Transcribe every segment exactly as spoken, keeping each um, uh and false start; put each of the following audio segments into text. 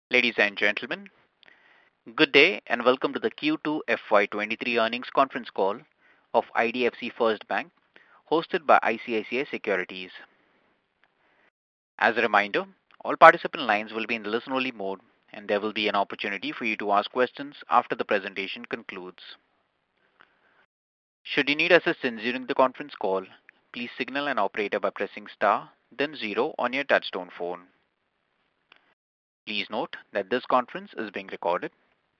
Ladies and gentlemen, good day and welcome to the Q two F Y twenty-three earnings conference call of I D F C First Bank, hosted by I C I C I Securities. As a reminder, all participant lines will be in the listen-only mode, and there will be an opportunity for you to ask questions after the presentation concludes. Should you need assistance during the conference call, please signal an operator by pressing star, then zero on your touchtone phone. Please note that this conference is being recorded.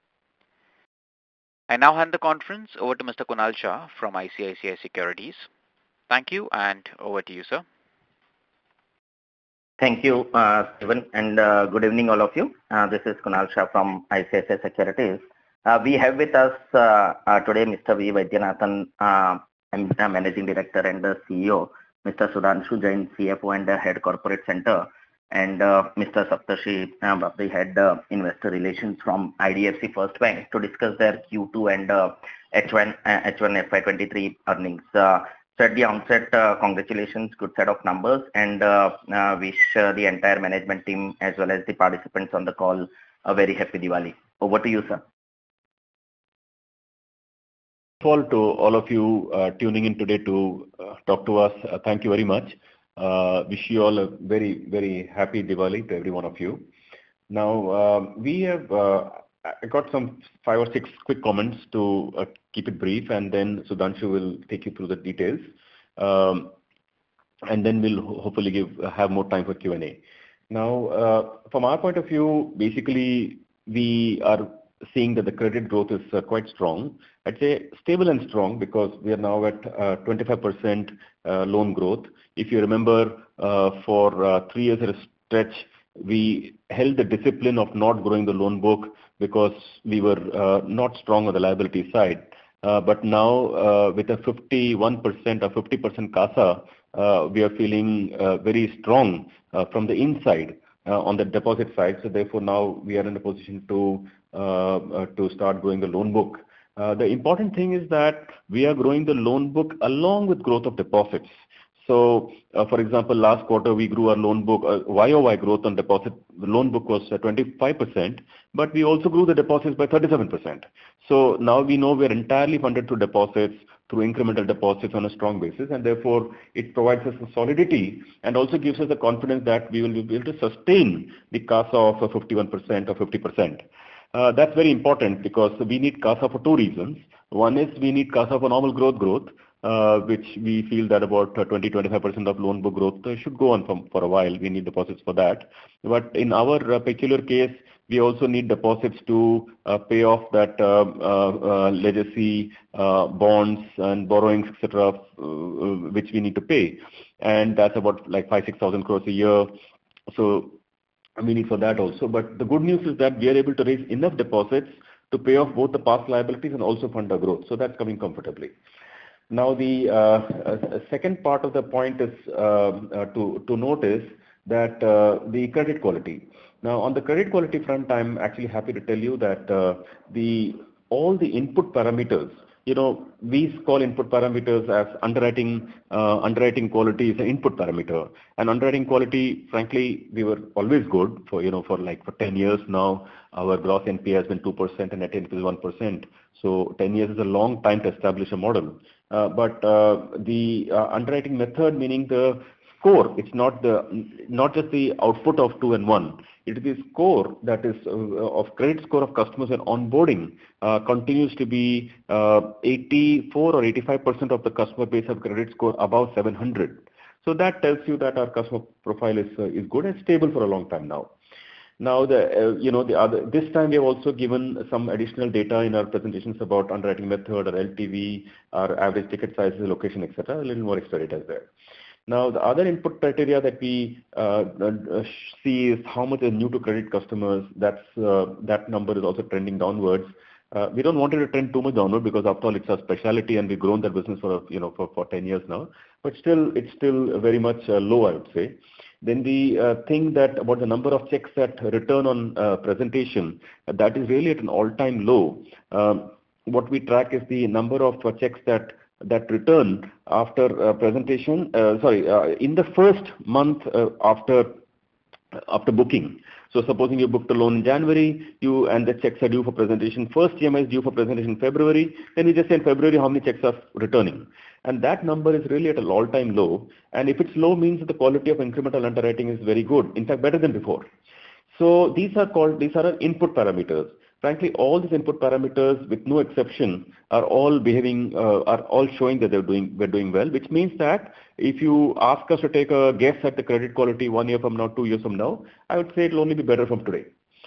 I now hand the conference over to Mister Kunal Shah from I C I C I Securities. Thank you, and over to you, sir. Thank you, uh, Steven, and uh, good evening, all of you. Uh, this is Kunal Shah from I C I C I Securities. Uh, we have with us uh, uh, today Mister V. Vaidyanathan, uh, Managing Director and the C E O, Mister Sudhanshu Jain, C F O and uh, Head Corporate Center, and uh, Mister Saptarshi uh, Babri, Head uh, Investor Relations from I D F C First Bank to discuss their Q two and uh, H one uh, H one F Y twenty-three earnings. Uh, so at the onset, uh, congratulations, good set of numbers, and uh, uh, wish uh, the entire management team as well as the participants on the call a very happy Diwali. Over to you, sir. All to all of you uh, tuning in today to uh, talk to us. Uh, thank you very much. Uh, wish you all a very, very happy Diwali to every one of you. Now, uh, we have uh, I got some five or six quick comments to uh, keep it brief, and then Sudhanshu will take you through the details. Um, and then we'll ho hopefully give have more time for Q and A. Now, uh, from our point of view, basically, we are seeing that the credit growth is uh, quite strong. I'd say stable and strong because we are now at uh, twenty-five percent uh, loan growth. If you remember, uh, for uh, three years at a stretch, we held the discipline of not growing the loan book because we were uh, not strong on the liability side. Uh, but now, uh, with a fifty-one percent or fifty percent CASA, uh, we are feeling uh, very strong uh, from the inside uh, on the deposit side. So therefore, now we are in a position to uh, uh, to start growing the loan book. Uh, the important thing is that we are growing the loan book along with growth of deposits. So, uh, for example, last quarter we grew our loan book, uh, Y O Y growth on deposit, the loan book was uh, twenty-five percent, but we also grew the deposits by thirty-seven percent. So now we know we're entirely funded through deposits, through incremental deposits on a strong basis, and therefore it provides us a solidity and also gives us the confidence that we will be able to sustain the CASA of uh, fifty-one percent or fifty percent. Uh, that's very important because we need CASA for two reasons. One is we need CASA for normal growth growth. Uh, which we feel that about uh, twenty to twenty-five percent of loan book growth uh, should go on from, for a while. We need deposits for that. But in our uh, peculiar case, we also need deposits to uh, pay off that uh, uh, uh, legacy uh, bonds and borrowings, et cetera, uh, which we need to pay. And that's about like five, six thousand crores a year. So we need for that also. But the good news is that we are able to raise enough deposits to pay off both the past liabilities and also fund our growth. So that's coming comfortably. Now, the uh, uh, second part of the point is uh, uh, to, to notice that uh, the credit quality. Now, on the credit quality front, I'm actually happy to tell you that uh, the all the input parameters, you know, we call input parameters as underwriting, uh, underwriting quality is an input parameter. And underwriting quality, frankly, we were always good for, you know, for like for ten years now, our gross N P A has been two percent and net N P A is one percent. So ten years is a long time to establish a model. Uh, but uh, the uh, underwriting method, meaning the score, it's not the not just the output of two and one. It is the score that is uh, of credit score of customers and onboarding uh, continues to be uh, eighty-four or eighty-five percent of the customer base have credit score above seven hundred. So that tells you that our customer profile is uh, is good and stable for a long time now. Now, the uh, you know the other this time we have also given some additional data in our presentations about underwriting method, or L T V, our average ticket sizes, location, et cetera. A little more extra data is there. Now, the other input criteria that we uh, uh, see is how much is new to credit customers. That's uh, that number is also trending downwards. Uh, we don't want it to trend too much downward because after all it's a specialty and we've grown that business for you know for, for ten years now. But still, it's still very much uh, low, I would say. Then the uh, thing that about the number of checks that return on uh, presentation, uh, that is really at an all-time low. Um, what we track is the number of uh, checks that that return after uh, presentation. Uh, sorry, uh, in the first month uh, after after booking. So So supposing you booked a loan in January, you and the checks are due for presentation. First E M I is due for presentation in February. Then we just say in February how many checks are returning. And that number is really at an all-time low. And if it's low, means that the quality of incremental underwriting is very good. In fact, better than before. So these are called, these are our input parameters. Frankly, all these input parameters, with no exception, are all behaving, uh, are all showing that they're doing, we're doing well, which means that if you ask us to take a guess at the credit quality one year from now, two years from now, I would say it'll only be better from today.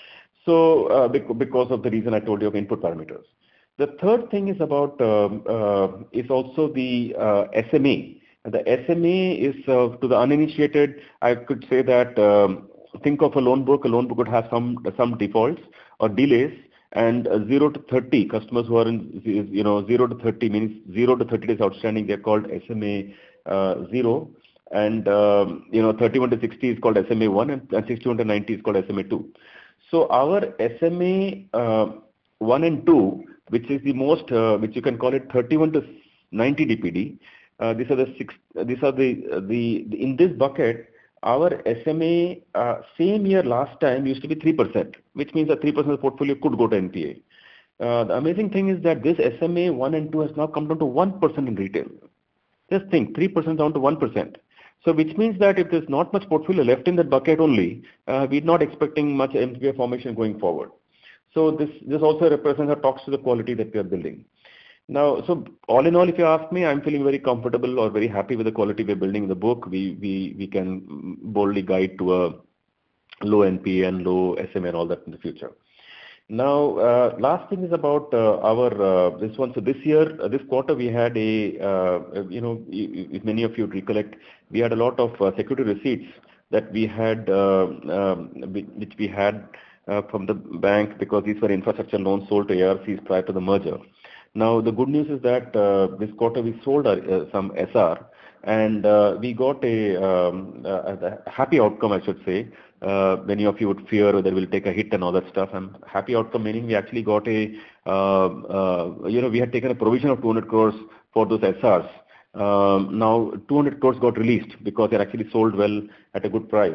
So uh, because of the reason I told you of input parameters. The third thing is about, um, uh, is also the uh, S M A. And the S M A is, uh, to the uninitiated, I could say that, um, think of a loan book. A loan book would have some some defaults or delays, and uh, zero to thirty customers who are in, you know, zero to thirty means zero to thirty days outstanding. They're called S M A uh, zero, and um, you know, thirty-one to sixty is called S M A one, and, and sixty-one to ninety is called S M A two. So our S M A uh, one and two, which is the most, uh, which you can call it thirty-one to ninety D P D. Uh, these are the six. Uh, these are the, uh, the the in this bucket. Our S M A uh, same year last time used to be three percent, which means that three percent of the portfolio could go to N P A. Uh, the amazing thing is that this S M A one and two has now come down to one percent in retail. Just think, three percent down to one percent. So which means that if there's not much portfolio left in that bucket only, uh, we're not expecting much N P A formation going forward. So this, this also represents or talks to the quality that we are building. Now, so all in all, if you ask me, I'm feeling very comfortable or very happy with the quality we're building in the book. We we we can boldly guide to a low N P A and low S M A and all that in the future. Now, uh, last thing is about uh, our uh, this one. So this year, uh, this quarter, we had a uh, you know, if many of you recollect, we had a lot of uh, security receipts that we had, uh, um, which we had uh, from the bank, because these were infrastructure loans sold to A R Cs prior to the merger. Now, the good news is that uh, this quarter we sold our, uh, some S R, and uh, we got a, um, a happy outcome, I should say. Uh, many of you would fear whether we'll take a hit and all that stuff. And happy outcome meaning we actually got a, uh, uh, you know, we had taken a provision of two hundred crores for those S Rs. Um, now, two hundred crores got released because they're actually sold well at a good price.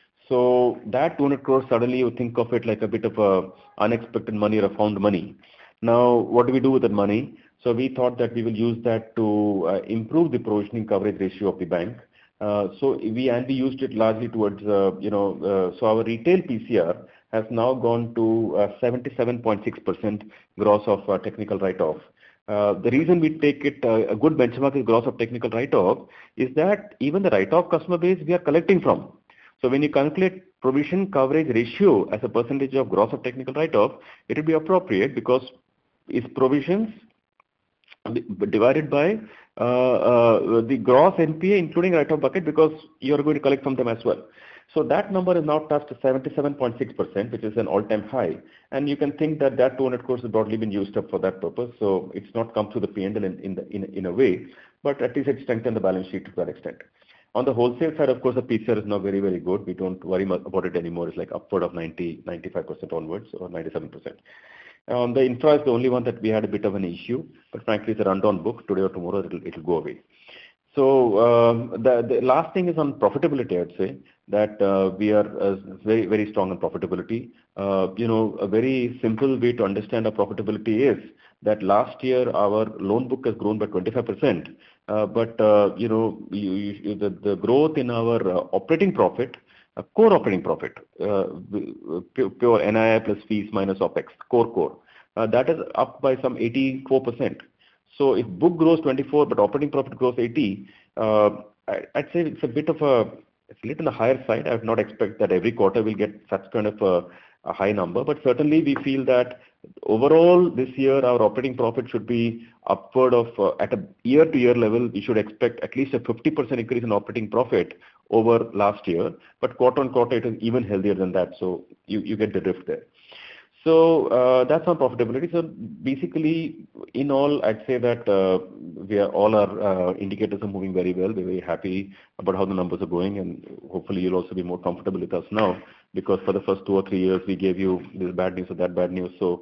So that two hundred crores, suddenly you think of it like a bit of a unexpected money or a found money. Now, what do we do with that money? So we thought that we will use that to uh, improve the provisioning coverage ratio of the bank. Uh, so we and we used it largely towards, uh, you know, uh, so our retail P C R has now gone to uh, seventy-seven point six percent gross of uh, technical write-off. Uh, the reason we take it, uh, a good benchmark is gross of technical write-off, is that even the write-off customer base we are collecting from. So when you calculate provision coverage ratio as a percentage of gross of technical write-off, it will be appropriate because it's provisions divided by uh, uh, the gross N P A including write-off bucket, because you're going to collect from them as well. So that number is now touched seventy-seven point six percent, which is an all-time high. And you can think that that two hundred crores has broadly been used up for that purpose. So it's not come through the P and L in, in, the, in, in a way, but at least it strengthened the balance sheet to that extent. On the wholesale side, of course, the P C R is now very, very good. We don't worry much about it anymore. It's like upward of ninety, ninety-five percent onwards, or ninety-seven percent. Um, the infra is the only one that we had a bit of an issue, but frankly, it's a rundown book. Today or tomorrow, it'll, it'll go away. So um, the, the last thing is on profitability, I'd say, that uh, we are uh, very, very strong on profitability. Uh, you know, a very simple way to understand our profitability is that last year, our loan book has grown by twenty-five percent. Uh, but, uh, you know, you, you, the, the growth in our uh, operating profit, uh, core operating profit, uh, pure, pure N I I plus fees minus OPEX, core core, uh, that is up by some eighty-four percent. So if book grows twenty-four, but operating profit grows eighty, uh, I, I'd say it's a bit of a, it's a little on the higher side. I would not expect that every quarter we'll get such kind of a, a high number, but certainly we feel that overall this year our operating profit should be upward of, uh, at a year-to-year level, we should expect at least a fifty percent increase in operating profit over last year, but quarter-on-quarter it is even healthier than that, so you, you get the drift there. So uh, that's on profitability. So basically, in all, I'd say that uh, we are all our uh, indicators are moving very well. We're very happy about how the numbers are going, and hopefully you'll also be more comfortable with us now, because for the first two or three years we gave you this bad news or that bad news. So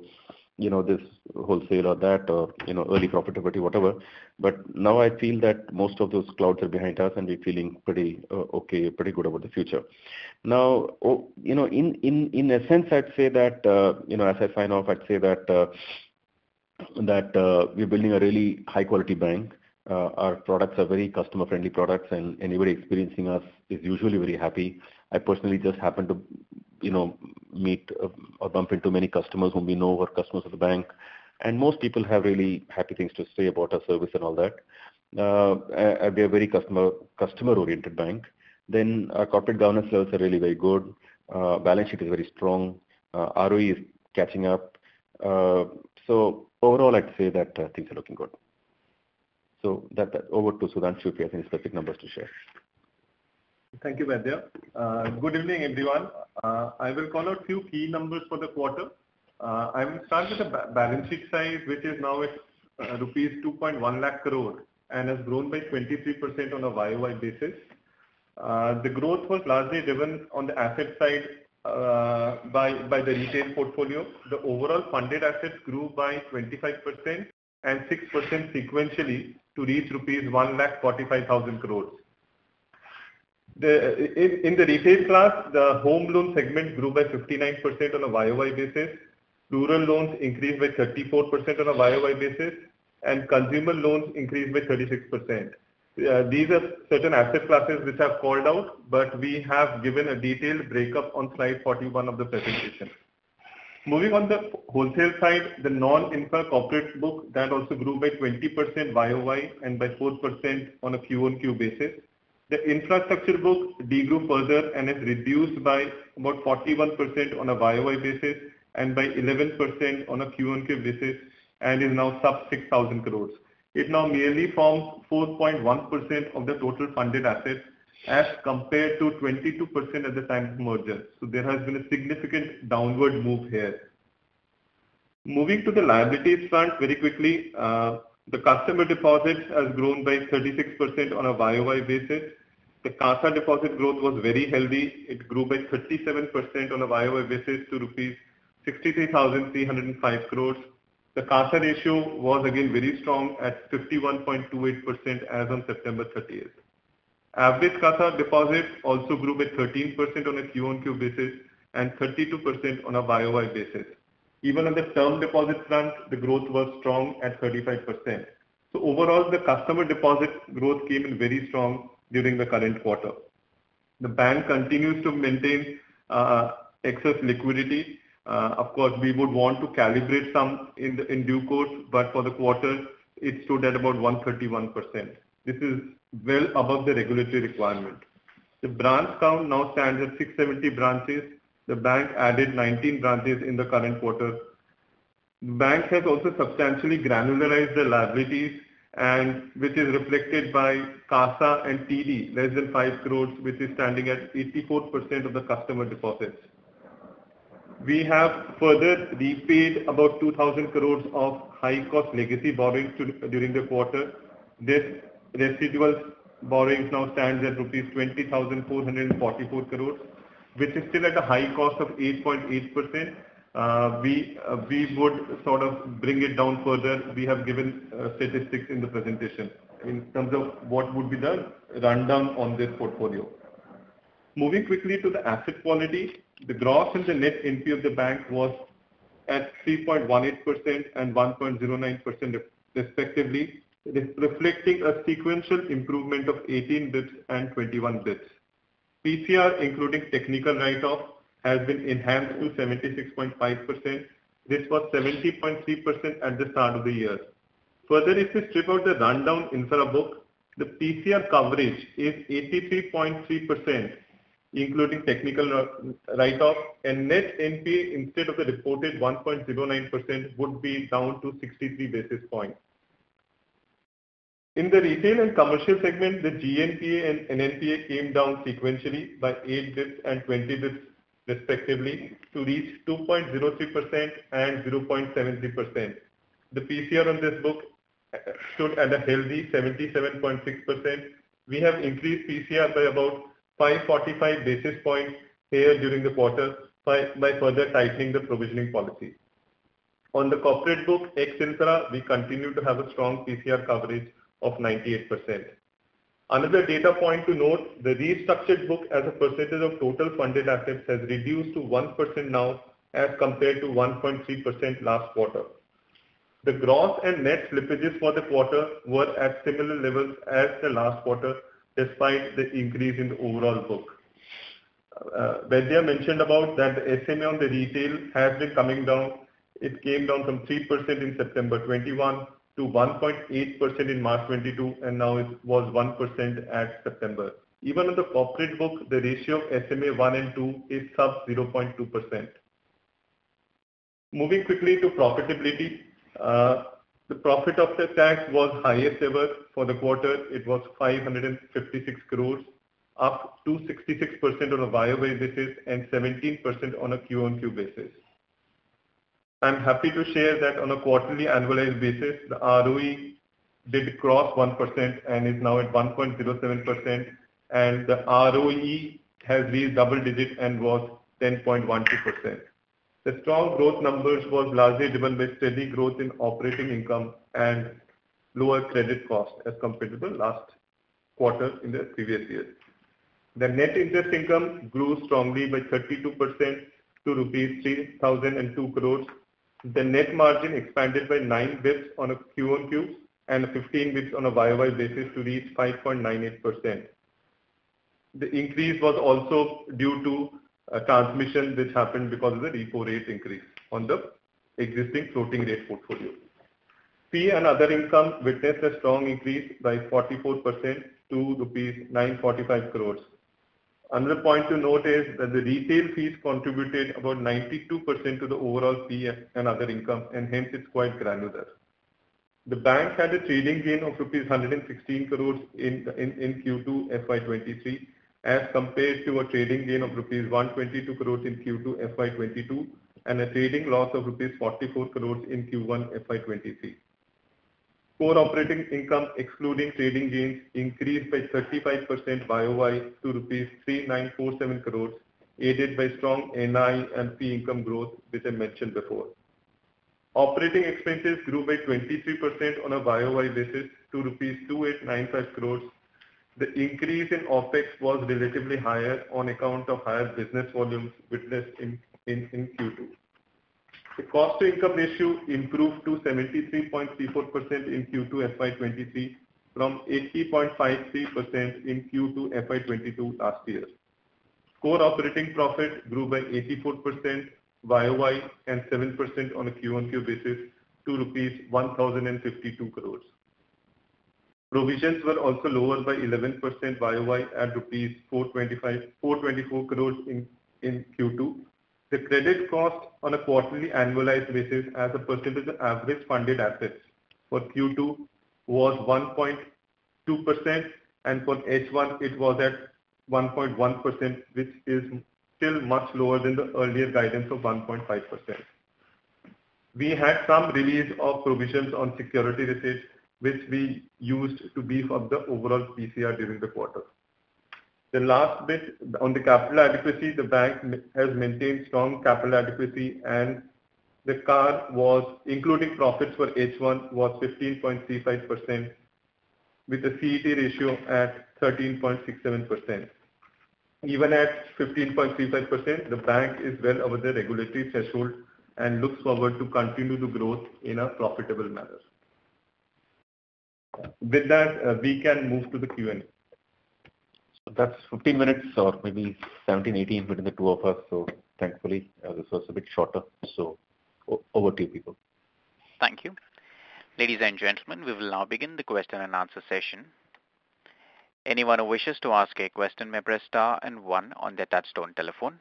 you know, this wholesale or that, or, you know, early profitability, whatever. But now I feel that most of those clouds are behind us and we're feeling pretty uh, okay, pretty good about the future. Now, oh, you know, in, in, in a sense, I'd say that, uh, you know, as I sign off, I'd say that, uh, that uh, we're building a really high quality bank. Uh, our products are very customer friendly products, and anybody experiencing us is usually very happy. I personally just happen to, you know, meet uh, or bump into many customers whom we know are customers of the bank, and most people have really happy things to say about our service and all that. Uh, uh, we are a very customer customer oriented bank. Then our corporate governance levels are really very good. Uh, balance sheet is very strong. Uh, R O E is catching up. Uh, so overall, I'd say that uh, things are looking good. So that, that over to Sudhanshu if he has any specific numbers to share. Thank you, Vaidya. Uh, good evening, everyone. Uh, I will call out few key numbers for the quarter. Uh, I will start with the ba balance sheet size, which is now at uh, rupees two point one lakh crore and has grown by twenty-three percent on a Y O Y basis. Uh, the growth was largely driven on the asset side uh, by, by the retail portfolio. The overall funded assets grew by twenty-five percent and six percent sequentially to reach rupees one lakh forty-five thousand crores. The, in, in the retail class, the home loan segment grew by fifty-nine percent on a Y O Y basis. Rural loans increased by thirty-four percent on a Y O Y basis, and consumer loans increased by thirty-six percent. Uh, these are certain asset classes which I've called out, but we have given a detailed breakup on slide forty-one of the presentation. Moving on the wholesale side, the non-infra corporate book, that also grew by twenty percent Y O Y and by four percent on a Q on Q basis. The infrastructure book degrew further and is reduced by about forty-one percent on a Y O Y basis and by eleven percent on a Q on Q basis, and is now sub six thousand crores. It now merely forms four point one percent of the total funded assets as compared to twenty-two percent at the time of merger. So there has been a significant downward move here. Moving to the liabilities front very quickly, uh, the customer deposits has grown by thirty-six percent on a Y O Y basis. The CASA deposit growth was very healthy. It grew by thirty-seven percent on a Y O Y basis to rupees sixty-three thousand three hundred five crores. The CASA ratio was again very strong at fifty-one point two eight percent as on September thirtieth. Average CASA deposits also grew by thirteen percent on a Q on Q basis and thirty-two percent on a Y O Y basis. Even on the term deposit front, the growth was strong at thirty-five percent. So overall, the customer deposit growth came in very strong during the current quarter. The bank continues to maintain uh, excess liquidity. Uh, of course, we would want to calibrate some in, the, in due course, but for the quarter, it stood at about one hundred thirty-one percent. This is well above the regulatory requirement. The branch count now stands at six hundred seventy branches. The bank added nineteen branches in the current quarter. The bank has also substantially granularized the liabilities, and which is reflected by CASA and T D, less than five crores, which is standing at eighty-four percent of the customer deposits. We have further repaid about two thousand crores of high-cost legacy borrowings to, during the quarter. This residual borrowings now stands at rupees twenty thousand four hundred forty-four crores, which is still at a high cost of eight point eight percent. Uh, we uh, we would sort of bring it down further. We have given uh, statistics in the presentation in terms of what would be the rundown on this portfolio. Moving quickly to the asset quality, the gross and the net N P A of the bank was at three point one eight percent and one point zero nine percent respectively, reflecting a sequential improvement of eighteen basis points and twenty-one basis points. P C R, including technical write-off, has been enhanced to seventy-six point five percent. This was seventy point three percent at the start of the year. Further, if we strip out the rundown infra book, the P C R coverage is eighty-three point three percent, including technical write-off, and net N P A instead of the reported one point zero nine percent would be down to sixty-three basis points. In the retail and commercial segment, the G N P A and N N P A came down sequentially by eight basis points and twenty basis points respectively to reach two point zero three percent and zero point seven three percent. The P C R on this book stood at a healthy seventy-seven point six percent. We have increased P C R by about five hundred forty-five basis points here during the quarter by, by further tightening the provisioning policy. On the corporate book, ex-infra, we continue to have a strong P C R coverage of ninety-eight percent. Another data point to note, the restructured book as a percentage of total funded assets has reduced to one percent now as compared to one point three percent last quarter. The gross and net slippages for the quarter were at similar levels as the last quarter, despite the increase in the overall book. Uh, Vaidya mentioned about that the S M A on the retail has been coming down. It came down from three percent in September twenty-one to one point eight percent in March twenty-two, and now it was one percent at September. Even on the corporate book, the ratio of S M A one and two is sub zero point two percent. Moving quickly to profitability, uh, the profit after tax was highest ever for the quarter. It was five hundred fifty-six crores, up two hundred sixty-six percent on a Y O Y basis and seventeen percent on a Q on Q basis. I'm happy to share that on a quarterly annualized basis, the R O E did cross one percent and is now at one point zero seven percent, and the R O E has reached double digit and was ten point one two percent. The strong growth numbers was largely driven by steady growth in operating income and lower credit cost as compared to the last quarter in the previous year. The net interest income grew strongly by thirty-two percent to rupees three thousand two crores. The net margin expanded by nine basis points on a Q on Q and fifteen basis points on a Y O Y basis to reach five point nine eight percent. The increase was also due to a transmission which happened because of the repo rate increase on the existing floating rate portfolio. Fee and other income witnessed a strong increase by forty-four percent to rupees nine hundred forty-five crores. Another point to note is that the retail fees contributed about ninety-two percent to the overall fee and other income, and hence it's quite granular. The bank had a trading gain of rupees one hundred sixteen crores in, in, in Q two F Y twenty-three as compared to a trading gain of rupees one hundred twenty-two crores in Q two F Y twenty-two and a trading loss of rupees forty-four crores in Q one F Y twenty-three. Core operating income excluding trading gains increased by thirty-five percent Y O Y to rupees three thousand nine hundred forty-seven crores, aided by strong N I and fee income growth, which I mentioned before. Operating expenses grew by twenty-three percent on a Y O Y basis to rupees two thousand eight hundred ninety-five crores. The increase in OPEX was relatively higher on account of higher business volumes witnessed in, in, in Q two. The cost to income ratio improved to seventy-three point three four percent in Q two F Y twenty-three from eighty point five three percent in Q two F Y twenty-two last year. Core operating profit grew by eighty-four percent Y O Y and seven percent on a Q on Q basis to rupees one thousand fifty-two crores. Provisions were also lower by eleven percent Y O Y at rupees four hundred twenty-four crores in, in Q two. The credit cost on a quarterly annualized basis as a percentage of average funded assets for Q two was one point two percent, and for H one it was at one point one percent, which is still much lower than the earlier guidance of one point five percent. We had some release of provisions on security receipts, which we used to beef up the overall P C R during the quarter. The last bit on the capital adequacy, the bank has maintained strong capital adequacy, and the C A R was, including profits for H one, was fifteen point three five percent with a C E T ratio at thirteen point six seven percent. Even at fifteen point three five percent, the bank is well over the regulatory threshold and looks forward to continue the growth in a profitable manner. With that, uh, we can move to the Q and A. So that's fifteen minutes or maybe seventeen, eighteen between the two of us. So thankfully, uh, this was a bit shorter. So over to you, people. Thank you. Ladies and gentlemen, we will now begin the question and answer session. Anyone who wishes to ask a question may press star and one on their touchtone telephone.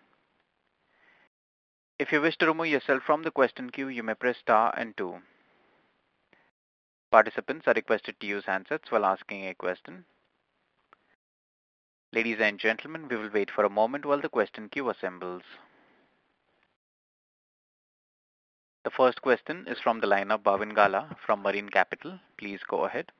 If you wish to remove yourself from the question queue, you may press star and two. Participants are requested to use handsets while asking a question. Ladies and gentlemen, we will wait for a moment while the question queue assembles. The first question is from the line of Bhavin Gala from Marine Capital. Please go ahead.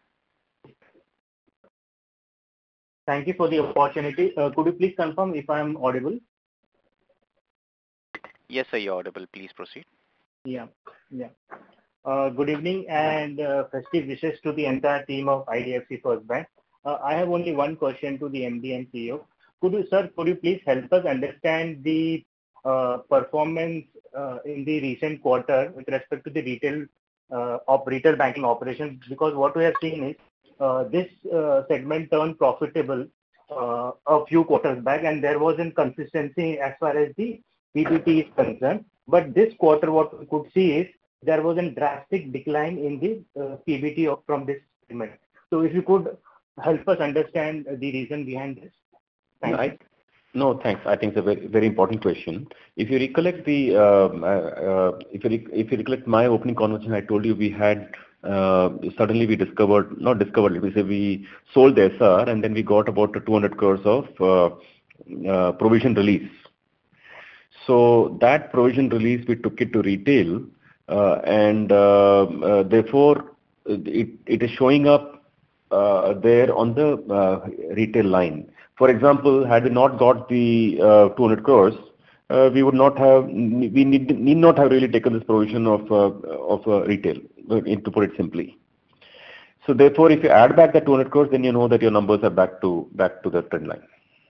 Thank you for the opportunity. Uh, could you please confirm if I am audible? Yes, sir, you're audible. Please proceed. Yeah, yeah. Uh, good evening and uh, festive wishes to the entire team of I D F C First Bank. Uh, I have only one question to the M D and C E O. Could you, sir, could you please help us understand the uh, performance uh, in the recent quarter with respect to the retail uh, of retail banking operations? Because what we have seen is uh, this uh, segment turned profitable uh, a few quarters back, and there was inconsistency as far as the P B T is concerned. But this quarter, what we could see is there was a drastic decline in the uh, P B T of, from this segment. So if you could help us understand the reason behind this. Thank No, you. I, no, thanks. I think it's a very, very important question. If you recollect the, um, uh, uh, if you rec- if you recollect my opening conversation, I told you we had uh, suddenly we discovered, not discovered, we say we sold the S R and then we got about two hundred crores of uh, uh, provision release. So that provision release, we took it to retail, uh, and uh, uh, therefore it, it is showing up uh, there on the uh, retail line. For example, had we not got the uh, two hundred crores, uh, we would not have, we need, need not have really taken this provision of uh, of uh, retail, uh, to put it simply. So therefore, if you add back the two hundred crores, then you know that your numbers are back to back to the trend line.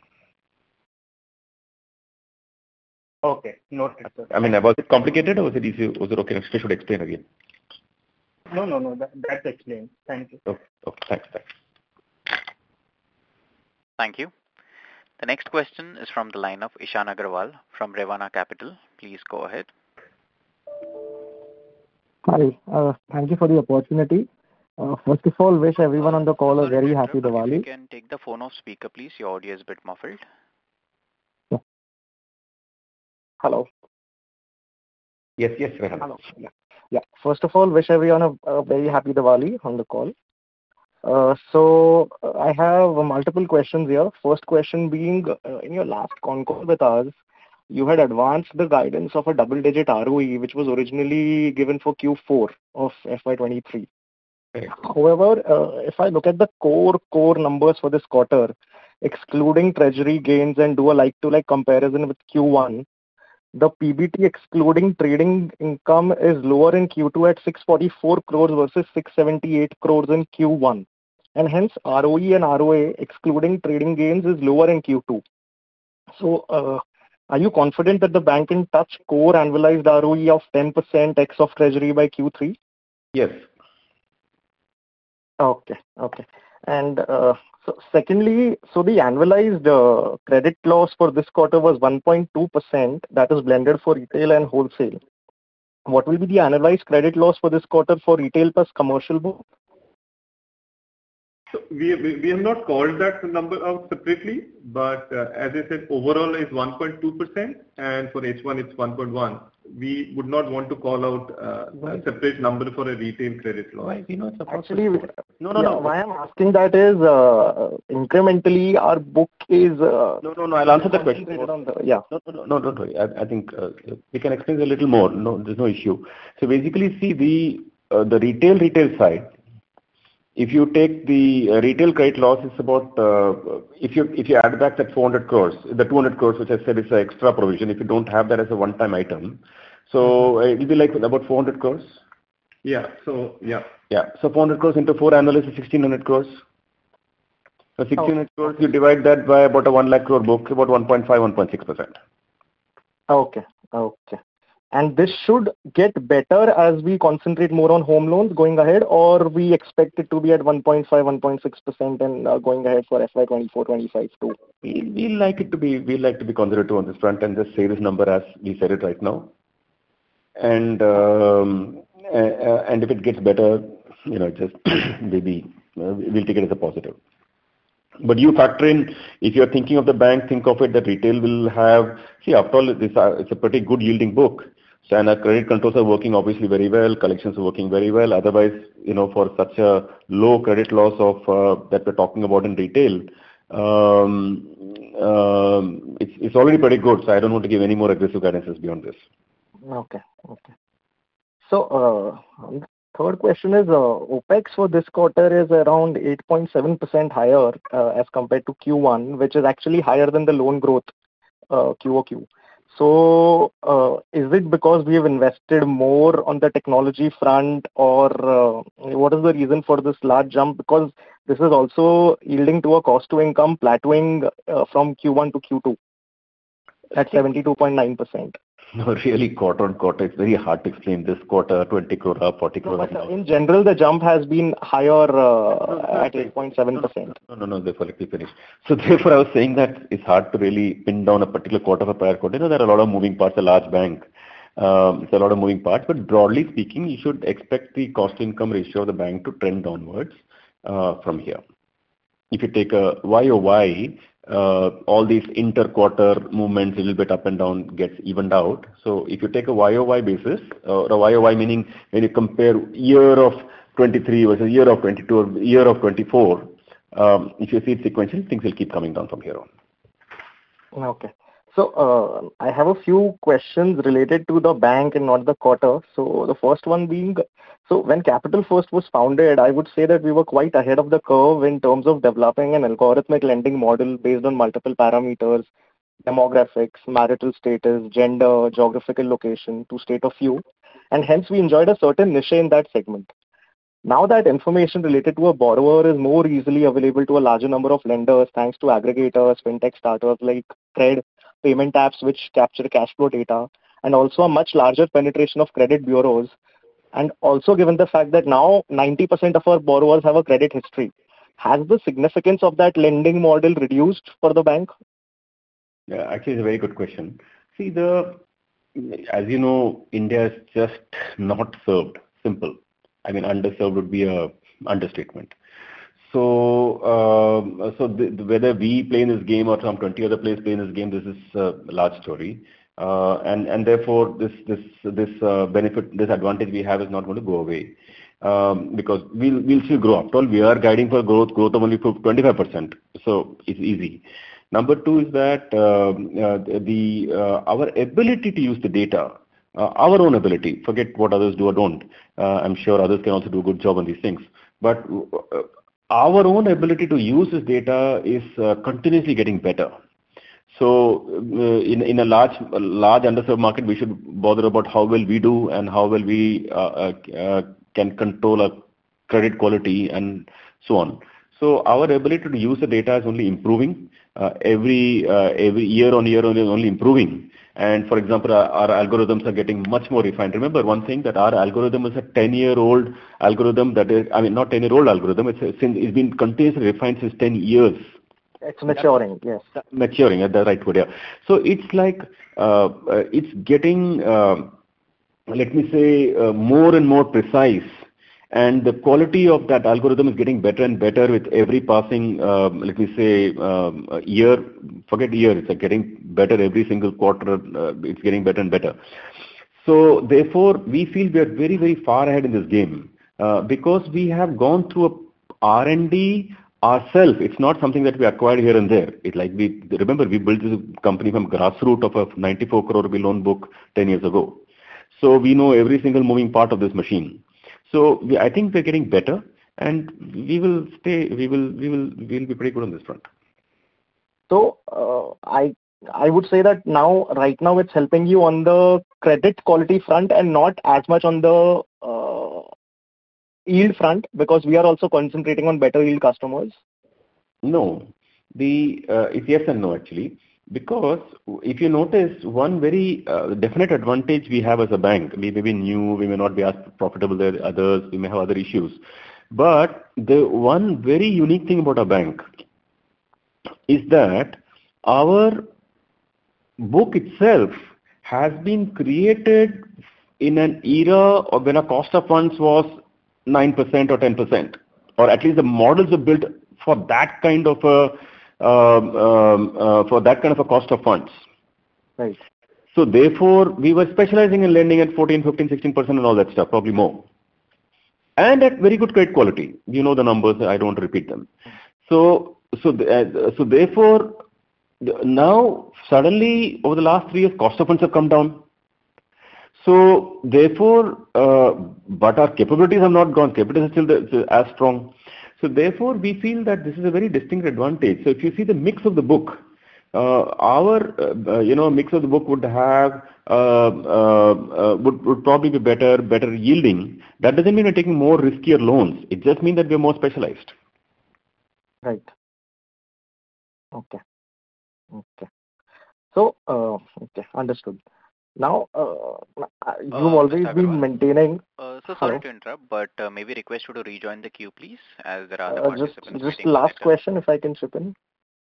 Okay, noted, sir. I mean, was it complicated or was it easy? Was it okay? I should explain again. No, no, no. That, that's explained. Thank you. Okay, okay, thanks, thanks. Thank you. The next question is from the line of Ishan Agarwal from Revana Capital. Please go ahead. Hi, uh, thank you for the opportunity. Uh, first of all, wish everyone on the call a Sorry to very happy interrupt, but if you Diwali. can take the phone off speaker, please. Your audio is a bit muffled. Yeah. Hello. Yes, yes, Rehan. Hello. Yeah. Yeah. First of all, wish everyone a, a very happy Diwali on the call. Uh, so uh, I have uh, multiple questions here. First question being, uh, in your last con call with us, you had advanced the guidance of a double-digit R O E, which was originally given for Q four of F Y twenty-three. Correct. However, uh, if I look at the core core numbers for this quarter, excluding treasury gains and do a like-to-like comparison with Q one, the P B T excluding trading income is lower in Q two at six forty-four crores versus six seventy-eight crores in Q one. And hence, R O E and R O A excluding trading gains is lower in Q two. So, uh, are you confident that the bank can touch core annualized R O E of ten percent ex of treasury by Q three? Yes. Okay, okay. And uh, so secondly, so the annualized uh, credit loss for this quarter was one point two percent, that is blended for retail and wholesale. What will be the annualized credit loss for this quarter for retail plus commercial book? So we, we, we have not called that number out separately, but uh, as I said, overall is one point two percent and for H one it's one point one. We would not want to call out uh, a separate number for a retail credit loss. Why? You know, it's Actually, no, no, yeah, no. why I'm asking that is uh, incrementally our book is uh, No, no, no. I'll answer the question. concentrated on the, yeah. No, no, no, no, don't worry. I, I think uh, we can explain a little more. No, there's no issue. So basically, see the uh, the retail retail side. If you take the uh, retail credit loss, it's about uh, if you if you add back that four hundred crores, the two hundred crores, which I said is an extra provision. If you don't have that as a one-time item, so uh, it'll be like about four hundred crores. Yeah. So yeah. Yeah. So four hundred crores into four annual is sixteen hundred crores. So sixteen hundred Oh, crores, you divide that by about a one lakh crore book, about one point five, one point six percent. Okay, okay. And this should get better as we concentrate more on home loans going ahead, or we expect it to be at one point five, one point six percent and uh, going ahead for F Y twenty-four twenty-five too? We we like it to be we like to be conservative on this front and just say this number as we said it right now. And um, uh, and if it gets better, you know, just maybe uh, we'll take it as a positive. But you factor in, if you're thinking of the bank, think of it that retail will have, see, after all, this, uh, it's a pretty good yielding book. So, and our credit controls are working obviously very well, collections are working very well. Otherwise, you know, for such a low credit loss of uh, that we're talking about in retail, um, um, it's, it's already pretty good. So I don't want to give any more aggressive guidances beyond this. Okay, okay. So, uh, third question is, uh, OPEX for this quarter is around eight point seven percent higher uh, as compared to Q one, which is actually higher than the loan growth uh, Q O Q. So, uh, is it because we have invested more on the technology front, or uh, what is the reason for this large jump? Because this is also yielding to a cost to income plateauing uh, from Q one to Q two at seventy-two point nine percent. No, really, quarter on quarter, it's very hard to explain this quarter, twenty crore up, forty crore No, up. but in general, the jump has been higher uh, at eight point seven percent. No, no, no, therefore, let me finish. So therefore, I was saying that it's hard to really pin down a particular quarter for prior quarter. You know, there are a lot of moving parts, a large bank. Um, it's a lot of moving parts, but broadly speaking, you should expect the cost-income ratio of the bank to trend downwards uh, from here. If you take a Y O Y, uh, all these inter-quarter movements, a little bit up and down, gets evened out. So if you take a Y O Y basis, uh, or a Y O Y meaning when you compare year of twenty-three versus year of twenty-two or year of twenty-four, um, if you see it sequential, things will keep coming down from here on. Okay. So uh, I have a few questions related to the bank and not the quarter. So the first one being, so when Capital First was founded, I would say that we were quite ahead of the curve in terms of developing an algorithmic lending model based on multiple parameters, demographics, marital status, gender, geographical location, to state a few. And hence we enjoyed a certain niche in that segment. Now that information related to a borrower is more easily available to a larger number of lenders thanks to aggregators, fintech startups like Cred, payment apps which capture cash flow data, and also a much larger penetration of credit bureaus. And also given the fact that now ninety percent of our borrowers have a credit history, has the significance of that lending model reduced for the bank? Yeah, actually, it's a very good question. See, the as you know, India is just not served. Simple. I mean, underserved would be a understatement. So, um, so the, the, whether we play in this game or some twenty other players play in this game, this is a large story, uh, and and therefore this this this uh, benefit, this advantage we have is not going to go away, um, because we'll we'll still grow. After all, we are guiding for growth, growth of only twenty-five percent. So it's easy. Number two is that uh, uh, the uh, our ability to use the data. Uh, our own ability, forget what others do or don't. Uh, I'm sure others can also do a good job on these things. But uh, our own ability to use this data is uh, continuously getting better. So uh, in, in a large, a large underserved market, we should bother about how well we do and how well we uh, uh, can control our credit quality and so on. So our ability to use the data is only improving. Uh, every, uh, every year on year on year only improving. And for example, our, our algorithms are getting much more refined. Remember one thing, that our algorithm is a ten-year-old algorithm. That is, I mean, not ten-year-old algorithm. It's, a, it's been continuously refined since ten years. It's maturing, yes. Maturing, that's the right word, yeah. So it's like, uh, uh, it's getting, uh, let me say, uh, more and more precise. And the quality of that algorithm is getting better and better with every passing, uh, let me say, um, year. Forget year, it's getting better every single quarter. Uh, it's getting better and better. So therefore, we feel we are very, very far ahead in this game uh, because we have gone through a R and D ourselves. It's not something that we acquired here and there. It's like we remember we built this company from grassroots of a ninety-four crore rupee loan book ten years ago. So we know every single moving part of this machine. So we, I think we're getting better, and we will stay. We will. We will. We will be pretty good on this front. So uh, I I would say that now, right now, it's helping you on the credit quality front and not as much on the uh, yield front, because we are also concentrating on better yield customers. No, the uh, it's yes and no actually. Because if you notice, one very uh, definite advantage we have as a bank, we may be new, we may not be as profitable as others, we may have other issues. But the one very unique thing about our bank is that our book itself has been created in an era of when our cost of funds was nine percent or ten percent, or at least the models are built for that kind of a Um, um, uh, for that kind of a cost of funds. Right. So therefore, we were specializing in lending at fourteen, fifteen, sixteen percent and all that stuff, probably more. And at very good credit quality. You know the numbers, I don't repeat them. So, so, uh, so therefore, now suddenly over the last three years, cost of funds have come down. So therefore, uh, but our capabilities have not gone. Capabilities are still the, as strong. So therefore, we feel that this is a very distinct advantage. So if you see the mix of the book, uh, our uh, you know mix of the book would have uh, uh, uh, would would probably be better better yielding. That doesn't mean we're taking more riskier loans. It just means that we're more specialized. Right. Okay. Okay. So, uh, okay, understood. Now, uh, you've Uh, always Mister been Agarwal, maintaining. uh, so sorry Hello. to interrupt, but uh, maybe request you to rejoin the queue, please, as there are other Uh, just, participants just waiting for their last turn. question, if I can chip in.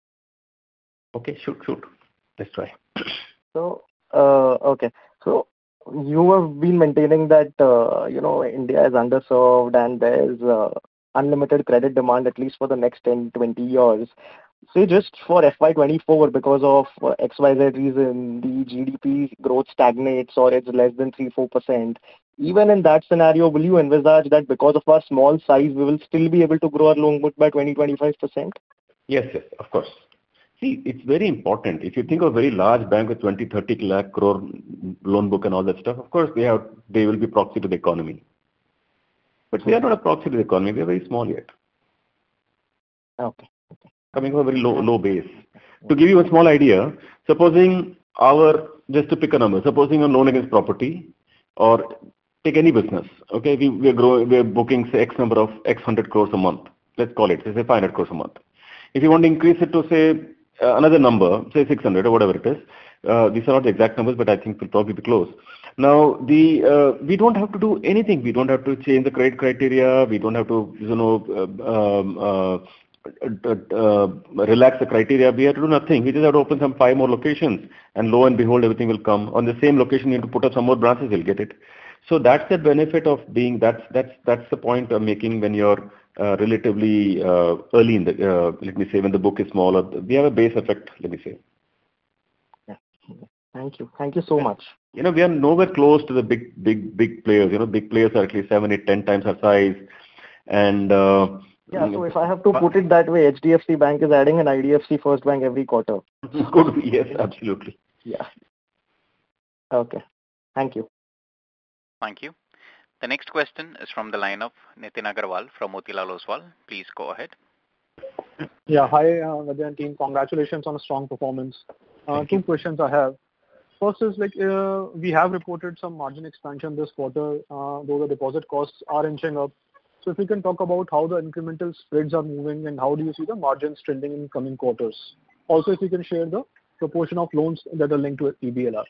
Okay, shoot, shoot. Let's try. So, uh, okay. So, you have been maintaining that uh, you know India is underserved and there's uh, unlimited credit demand at least for the next ten, twenty years. Say just for F Y twenty-four, because of uh, X Y Z reason, the G D P growth stagnates or it's less than three four percent. Even in that scenario, will you envisage that because of our small size, we will still be able to grow our loan book by twenty to twenty-five percent? Yes, yes, of course. See, it's very important. If you think of a very large bank with twenty, thirty lakh crore loan book and all that stuff, of course they have they will be proxy to the economy. But we are not a proxy to the economy. We are very small yet. Okay. Coming from a very low low base. To give you a small idea, supposing our just to pick a number, supposing a loan against property or take any business, okay, we we are growing, we are booking say X number of X hundred crores a month. Let's call it say five hundred crores a month. If you want to increase it to say uh, another number, say six hundred or whatever it is, uh, these are not the exact numbers, but I think will probably be close. Now, the uh, we don't have to do anything. We don't have to change the credit criteria. We don't have to, you know, uh, um, uh, uh, uh, relax the criteria. We have to do nothing. We just have to open some five more locations, and lo and behold, everything will come. On the same location, you have to put up some more branches. You'll get it. So that's the benefit of being. That's that's that's the point I'm making when you're uh, relatively uh, early in the. Uh, let me say when the book is smaller, we have a base effect. Let me say. Yeah. Thank you. Thank you so much. You know, we are nowhere close to the big, big, big players. You know, big players are at least seven, eight, ten times our size. And uh, yeah, so if I have to put it that way, H D F C Bank is adding an I D F C First Bank every quarter. Could be, yes, absolutely. Yeah. Okay. Thank you. Thank you. The next question is from the line of Nitin Agarwal from Motilal Oswal. Please go ahead. Yeah, hi, uh, Vidyan team. Congratulations on a strong performance. Uh, two you. questions I have. First is like uh, we have reported some margin expansion this quarter, uh, though the deposit costs are inching up. So if you can talk about how the incremental spreads are moving and how do you see the margins trending in coming quarters. Also, if you can share the proportion of loans that are linked to E B L R.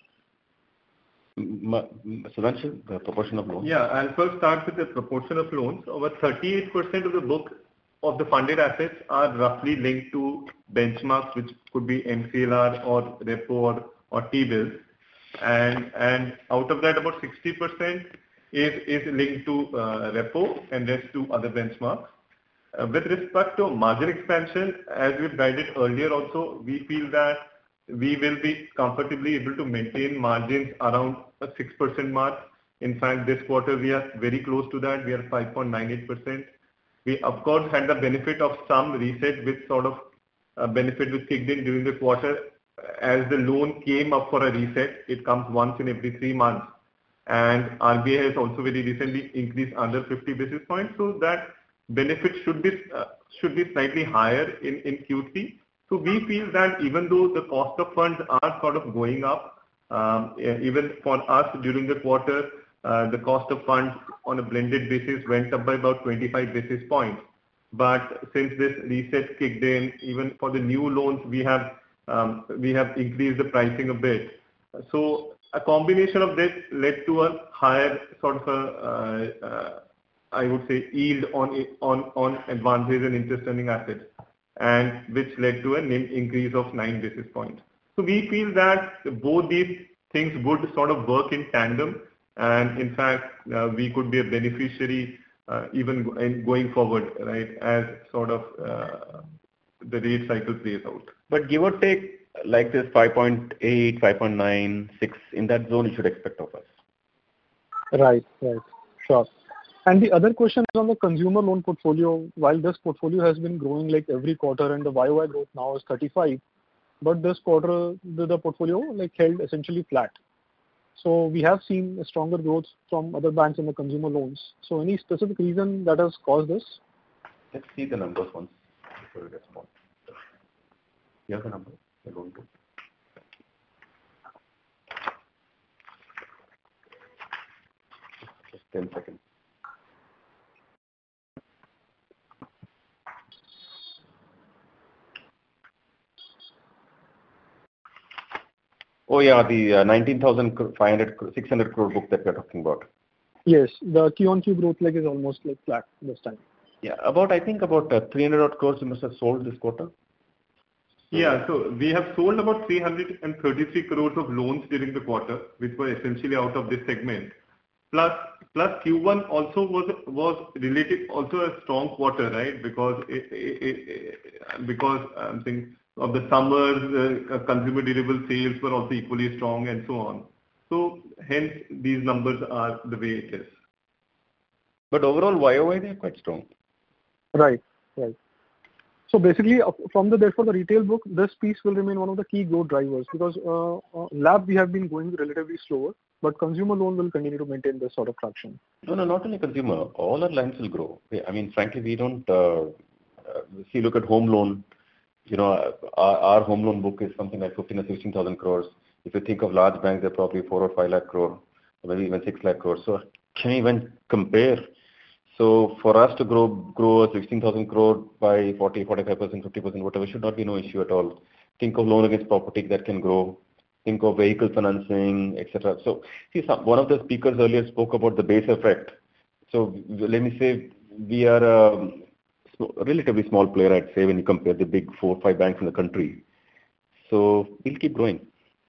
Sudhanshu, the proportion of loans? Yeah, I'll first start with the proportion of loans. Over thirty-eight percent of the book of the funded assets are roughly linked to benchmarks, which could be M C L R or repo or, or T-bills. And, and out of that, about sixty percent is, is linked to uh, repo and rest to other benchmarks. Uh, with respect to margin expansion, as we've guided earlier also, we feel that we will be comfortably able to maintain margins around a six percent mark. In fact, this quarter we are very close to that. We are five point nine eight percent. We of course had the benefit of some reset, which sort of uh, benefit which kicked in during the quarter. As the loan came up for a reset, it comes once in every three months. And R B I has also very recently increased under fifty basis points, so that benefit should be uh, should be slightly higher in, in Q three. So we feel that even though the cost of funds are sort of going up, um, even for us during the quarter, uh, the cost of funds on a blended basis went up by about twenty-five basis points. But since this reset kicked in, even for the new loans, we have um, we have increased the pricing a bit. So a combination of this led to a higher sort of a, uh, uh, I would say, yield on on on advances and interest earning assets, and which led to an increase of nine basis points. So we feel that both these things would sort of work in tandem, and in fact, uh, we could be a beneficiary uh, even in going forward, right, as sort of uh, the rate cycle plays out. But give or take, like this five point eight, five point nine, six, in that zone you should expect of us. Right, right, sure. And the other question is on the consumer loan portfolio. While this portfolio has been growing like every quarter and the Y O Y growth now is thirty-five, but this quarter the, the portfolio like held essentially flat. So we have seen a stronger growth from other banks in the consumer loans. So any specific reason that has caused this? Let's see the numbers once before we respond. You have the number? The loan book. ten seconds. Oh yeah, the uh, nineteen thousand five hundred, six hundred crore book that we're talking about. Yes, the Q on Q growth like is almost like flat this time. Yeah, about I think about uh, three hundred odd crores you must have sold this quarter. Yeah, so we have sold about three hundred thirty-three crores of loans during the quarter, which were essentially out of this segment. Plus, plus Q one also was was related also a strong quarter, right? Because it, it, it, because I'm saying of the summer, uh, consumer durable sales were also equally strong and so on. So hence these numbers are the way it is. But overall, Y O Y they are quite strong. Right, right. So basically, uh, from the therefore the retail book, this piece will remain one of the key growth drivers because uh, uh, lab we have been going relatively slower, but consumer loan will continue to maintain this sort of traction. No, no, not only consumer. All our lines will grow. I mean, frankly, we don't uh, uh, see. Look at home loan. You know, our, our home loan book is something like fifteen or sixteen thousand crores. If you think of large banks, they're probably four or five lakh crore, or maybe even six lakh crores. So can you even compare? So for us to grow grow sixteen thousand crore by forty, forty-five percent, fifty percent, whatever, should not be no issue at all. Think of loan against property that can grow. Think of vehicle financing, et cetera. So see, some, one of the speakers earlier spoke about the base effect. So let me say we are a relatively small player, I'd say, when you compare the big four, five banks in the country. So we'll keep growing.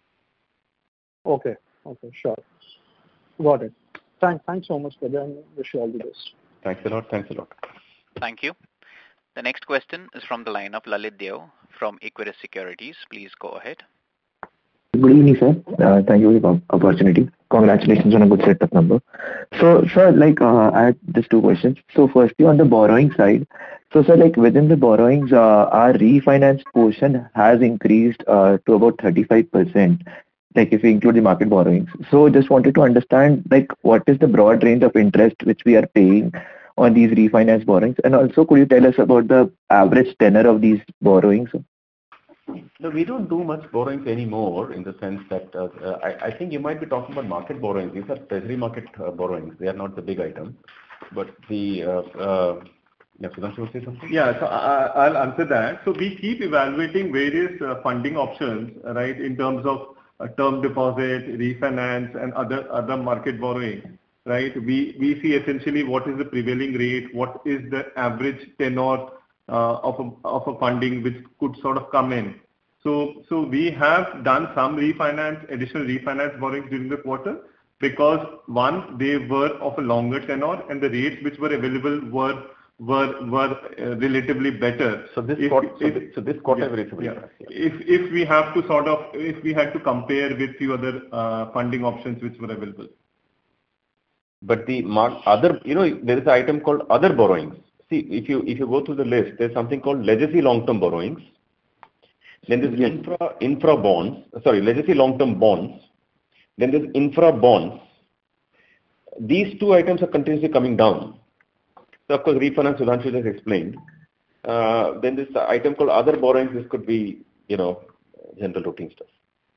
Okay, okay, sure. Got it. Thanks, thanks so much, Praja, and wish you all the best. Thanks a lot. Thanks a lot. Thank you. The next question is from the line of Lalit Deo from Equirus Securities. Please go ahead. Good evening, sir. Uh, thank you for the opportunity. Congratulations on a good set of number. So, sir, like uh, I had just two questions. So, firstly, on the borrowing side, so sir, like within the borrowings, uh, our refinance portion has increased uh, to about thirty-five percent. Like if we include the market borrowings. So, just wanted to understand, like, what is the broad range of interest which we are paying on these refinance borrowings, and also could you tell us about the average tenor of these borrowings? No, we don't do much borrowings anymore in the sense that uh, uh, I, I think you might be talking about market borrowings. These are treasury market uh, borrowings. They are not the big item. But the, uh, uh, yeah, Sudhanshu will say something? Yeah, so I, I'll answer that. So we keep evaluating various uh, funding options, right, in terms of uh, term deposit, refinance, and other, other market borrowing, right? We, we see essentially what is the prevailing rate, what is the average tenor Uh, of, a, of a funding which could sort of come in. So, so we have done some refinance, additional refinance borrowings during the quarter because one, they were of a longer tenor and the rates which were available were were were uh, relatively better. So this if, quarter, if, so this, so this quarter yeah, yeah, yeah. If if we have to sort of if we had to compare with few other uh, funding options which were available. But the mark, other, you know, there is an item called other borrowings. See, if you if you go through the list, there's something called legacy long-term borrowings. Then there's yes. infra infra bonds. Sorry, legacy long-term bonds. Then there's infra bonds. These two items are continuously coming down. So of course, refinance, Sudhanshu just explained. Uh, then this item called other borrowings. This could be, you know, general routine stuff.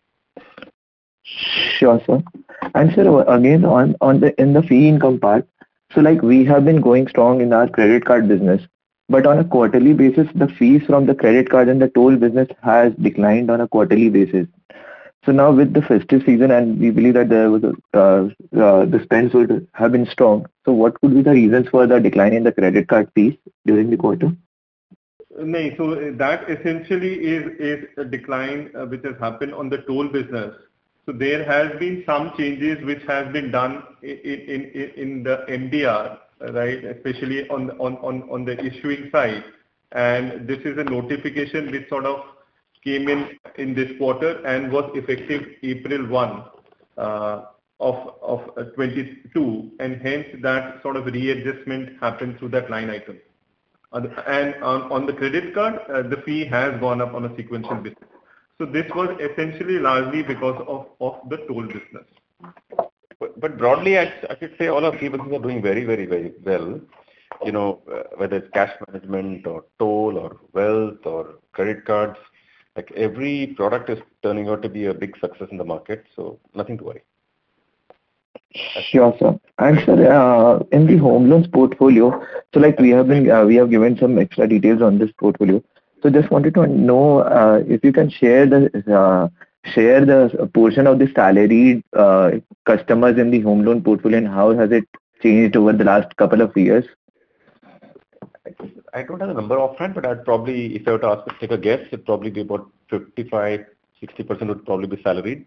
Sure, sir. And sir, again on on the in the fee income part. So like we have been going strong in our credit card business, but on a quarterly basis, the fees from the credit card and the toll business has declined on a quarterly basis. So now with the festive season, and we believe that there was a, uh, uh, the spends would have been strong. So what could be the reasons for the decline in the credit card fees during the quarter? No, so that essentially is, is a decline uh, which has happened on the toll business. So there has been some changes which has been done in, in, in the M D R, right, especially on, on, on, on the issuing side. And this is a notification which sort of came in in this quarter and was effective April first uh, of, of twenty-two. And hence that sort of readjustment happened through that line item. And on, on the credit card, uh, the fee has gone up on a sequential basis. So this was essentially largely because of, of the toll business. But, but broadly, I, I should say all our fee businesses are doing very, very, very well. You know, uh, whether it's cash management or toll or wealth or credit cards, like every product is turning out to be a big success in the market. So nothing to worry. Sure, sir. And sir, uh, in the home loans portfolio, so like we have been, uh, we have given some extra details on this portfolio. So just wanted to know uh, if you can share the uh, share the portion of the salaried uh, customers in the home loan portfolio and how has it changed over the last couple of years? I don't have the number offhand, but I'd probably, if I were to ask, take a guess, it'd probably be about fifty-five, sixty percent would probably be salaried.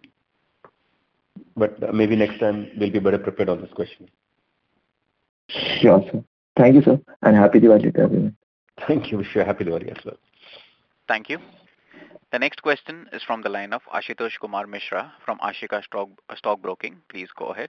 But maybe next time we'll be better prepared on this question. Sure, sir. Thank you, sir. And happy Diwali to everyone. Thank you. Wish you a happy Diwali as well. Thank you. The next question is from the line of Ashutosh Kumar Mishra from Ashika Stock, Stockbroking. Please go ahead.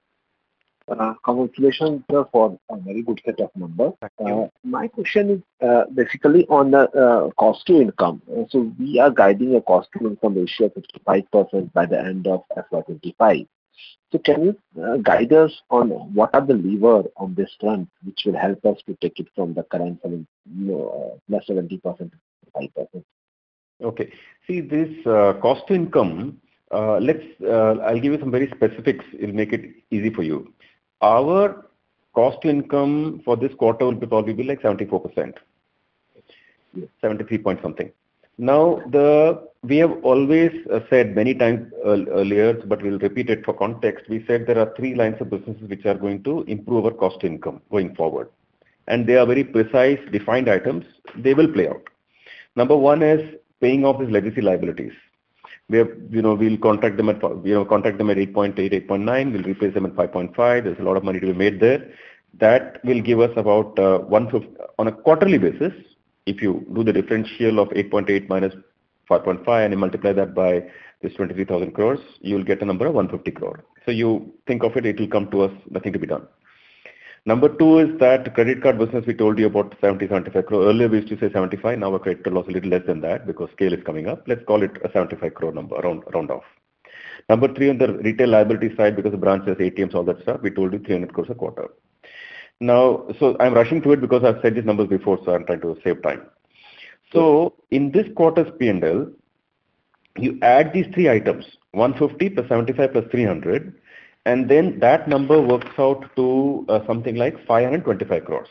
Uh, congratulations uh, for a very good set of numbers. Uh, my question is uh, basically on the uh, cost to income. Uh, so we are guiding a cost to income ratio of fifty-five percent by the end of F Y twenty-five. So can you uh, guide us on what are the levers on this front which will help us to take it from the current you know, uh, plus seventy percent to fifty-five percent? Okay. See, this uh, cost to income, uh, let's, uh, I'll give you some very specifics. It'll make it easy for you. Our cost to income for this quarter will be probably be like seventy-four percent, seventy-three point something. Now, the we have always uh, said many times uh, earlier, but we'll repeat it for context. We said there are three lines of businesses which are going to improve our cost to income going forward. And they are very precise, defined items. They will play out. Number one is paying off his legacy liabilities. We have, you know, we'll contract them at, you know, contract them at eight point eight, eight point nine. We'll replace them at five point five. There's a lot of money to be made there. That will give us about uh, one hundred fifty on a quarterly basis. If you do the differential of eight point eight minus five point five and you multiply that by this twenty-three thousand crores, you'll get a number of one hundred fifty crore. So you think of it, it will come to us, nothing to be done. Number two is that credit card business we told you about seventy, seventy-five crore. Earlier we used to say seventy-five, now our credit card loss is a little less than that because scale is coming up. Let's call it a seventy-five crore number, round, round off. Number three on the retail liability side, because the branches, A T Ms, all that stuff, we told you three hundred crores a quarter. Now, so I'm rushing through it because I've said these numbers before, so I'm trying to save time. So in this quarter's P and L, you add these three items, one hundred fifty plus seventy-five plus three hundred, and then that number works out to uh, something like five hundred twenty-five crores.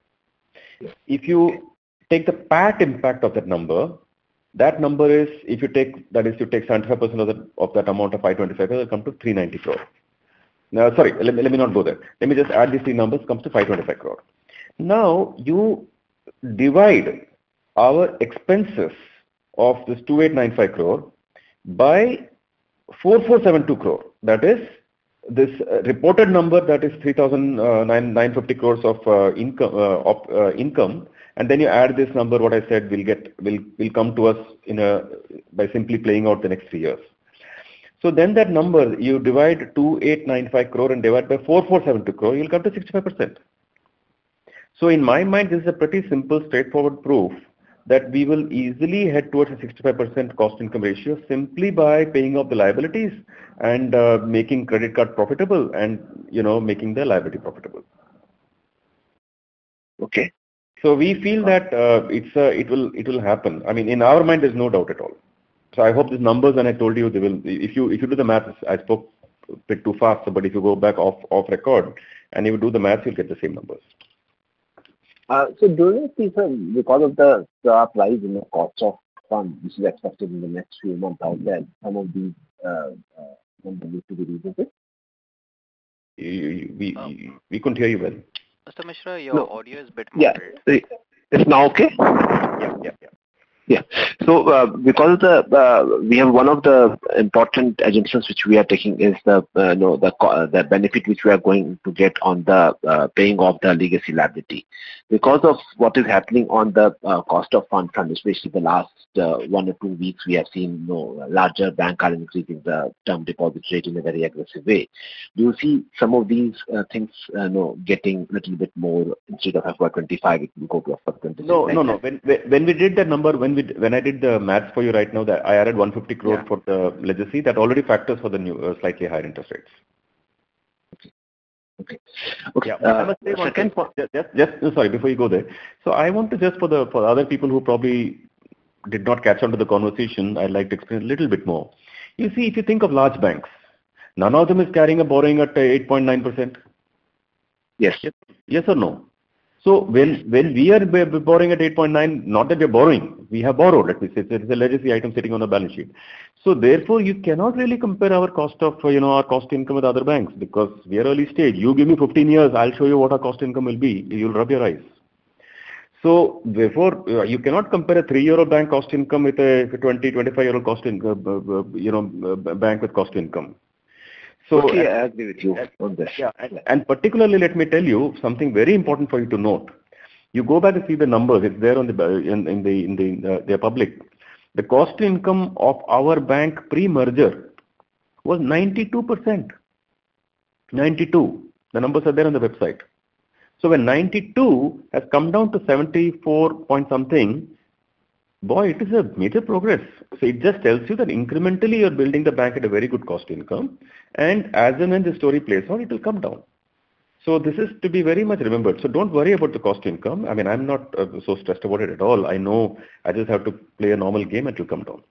If you take the P A T impact of that number, that number is, if you take, that is, you take seventy-five percent of, the, of that amount of five hundred twenty-five crores, it will come to three hundred ninety crore. Now, sorry, let me, let me not go there. Let me just add these three numbers, comes to five hundred twenty-five crore. Now, you divide our expenses of this two thousand eight hundred ninety-five crore by four thousand four hundred seventy-two crore. That is, this uh, reported number, that is three thousand nine hundred fifty crores of uh, income, uh, of, uh, income, and then you add this number, what I said will get will will come to us in a by simply playing out the next three years. So then that number, you divide two thousand eight hundred ninety-five crore and divide by four thousand four hundred seventy-two crore, you'll come to sixty-five percent. So in my mind, this is a pretty simple, straightforward proof that we will easily head towards a sixty-five percent cost income ratio simply by paying off the liabilities and uh, making credit card profitable and, you know, making the liability profitable. Okay. So we feel that uh, it's uh, it will it will happen. I mean, in our mind, there's no doubt at all. So I hope these numbers, and I told you, they will. If you if you do the math, I spoke a bit too fast. But if you go back off off record and you do the math, you'll get the same numbers. Uh, so do you see, sir, because of the sharp rise in the cost of funds, which is expected in the next few months out there, some of these uh, uh, numbers need to be revisited? We, we, we couldn't hear you well. Mister Mishra, your No. audio is a bit Yeah, muffled. it's now okay? Yeah, yeah, yeah. Yeah. So uh, because of the uh, we have one of the important assumptions which we are taking is the uh, no the co- the benefit which we are going to get on the uh, paying off the legacy liability. Because of what is happening on the uh, cost of fund front, especially the last uh, one or two weeks, we have seen you know, larger banks are increasing the term deposit rate in a very aggressive way. Do you see some of these uh, things uh, you know, getting a little bit more instead of F Y twenty-five, it will go to F Y twenty-six? No, like no, that? no. When when we did that number, when we when I did the maths for you right now, that I added one hundred fifty crore Yeah. for the legacy, that already factors for the new uh, slightly higher interest rates. Okay. Okay. Yeah, but I Uh, must say one second thing. Just, just, just no, sorry, before you go there. So I want to just for the for other people who probably did not catch on to the conversation, I'd like to explain a little bit more. You see, if you think of large banks, None of them is carrying a borrowing at eight point nine percent. Yes. Yes or no? So when when we are borrowing at eight point nine, not that we are borrowing, we have borrowed. Let me say it's a legacy item sitting on the balance sheet. So therefore, you cannot really compare our cost of you know our cost income with other banks because we are early stage. You give me fifteen years, I'll show you what our cost income will be. You'll rub your eyes. So therefore, uh, you cannot compare a three-year-old bank cost income with a twenty, twenty-five-year-old cost income, uh, uh, you know, uh, bank with cost income. So okay, I agree with you on this. Yeah, and, and particularly, let me tell you something very important for you to note. You go back and see the numbers; it's there on the in, in the in the uh, they're public. The cost income of our bank pre-merger was ninety-two percent. ninety-two. The numbers are there on the website. So when ninety-two has come down to seventy-four point something, boy, it is a major progress. So it just tells you that incrementally you're building the bank at a very good cost income, and as and when the story plays out, it will come down. So this is to be very much remembered. So don't worry about the cost income. I mean, I'm not uh, so stressed about it at all. I know I just have to play a normal game and it will come down.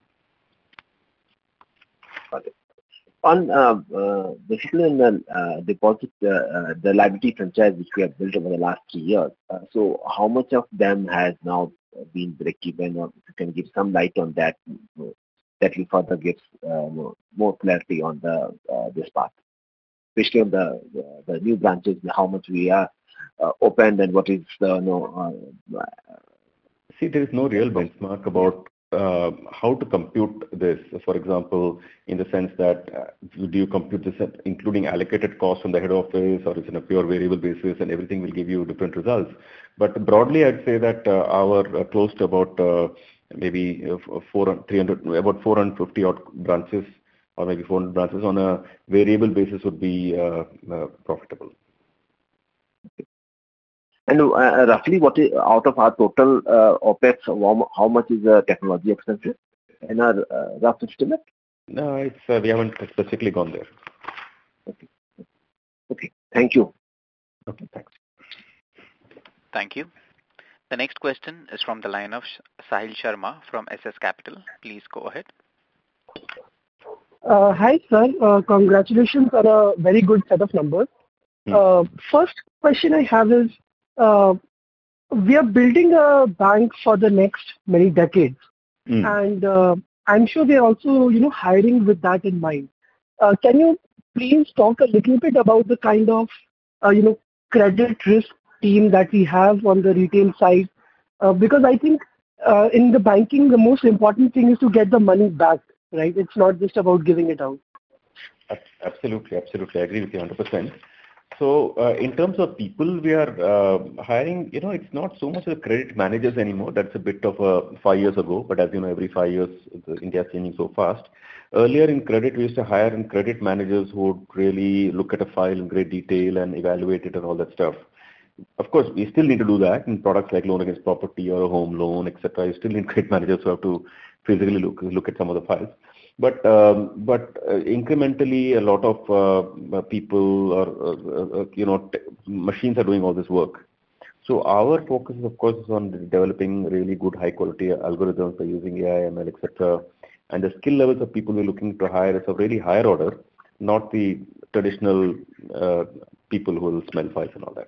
Okay. On uh, uh, basically in the uh, deposit, uh, uh, the liability franchise which we have built over the last three years. Uh, so how much of them has now been break-even, or if you can give some light on that, that will further give uh, more, more clarity on the uh, this path, especially on the, the the new branches, how much we are uh, opened and what is the no. Uh, See, there is no real benchmark about uh, how to compute this. For example, in the sense that uh, do you compute this including allocated costs from the head office, or is it on a pure variable basis, and everything will give you different results. But broadly, I'd say that uh, our uh, close to about uh, maybe uh, four, three hundred, about four hundred fifty odd branches, or maybe four hundred branches on a variable basis would be uh, uh, profitable. And uh, roughly, what is out of our total uh, OPEX? How, how much is the technology expenses? And our uh, rough estimate? No, it's uh, we haven't specifically gone there. Okay. Okay. Thank you. Okay. Thanks. Thank you. The next question is from the line of Sahil Sharma from S S Capital. Please go ahead. Uh, hi, sir. Uh, congratulations on a very good set of numbers. Hmm. Uh, first question I have is, uh, we are building a bank for the next many decades. Hmm. And uh, I'm sure they're also, you know, hiring with that in mind. Uh, can you please talk a little bit about the kind of, uh, you know, credit risk team that we have on the retail side? Uh, because I think uh, in the banking, the most important thing is to get the money back, right? It's not just about giving it out. Absolutely, absolutely. I agree with you one hundred percent. So uh, in terms of people we are uh, hiring, you know, it's not so much the credit managers anymore. That's a bit of a five years ago. But as you know, every five years, India is changing so fast. Earlier in credit, we used to hire in credit managers who would really look at a file in great detail and evaluate it and all that stuff. Of course, we still need to do that in products like loan against property or a home loan, et cetera. You still need credit managers who have to physically look look at some of the files. But um, but uh, incrementally, a lot of uh, people or uh, uh, you know t- machines are doing all this work. So our focus, of course, is on developing really good, high quality algorithms by using A I, M L, et cetera. And the skill levels of people we're looking to hire is of really higher order, not the traditional uh, people who will smell files and all that.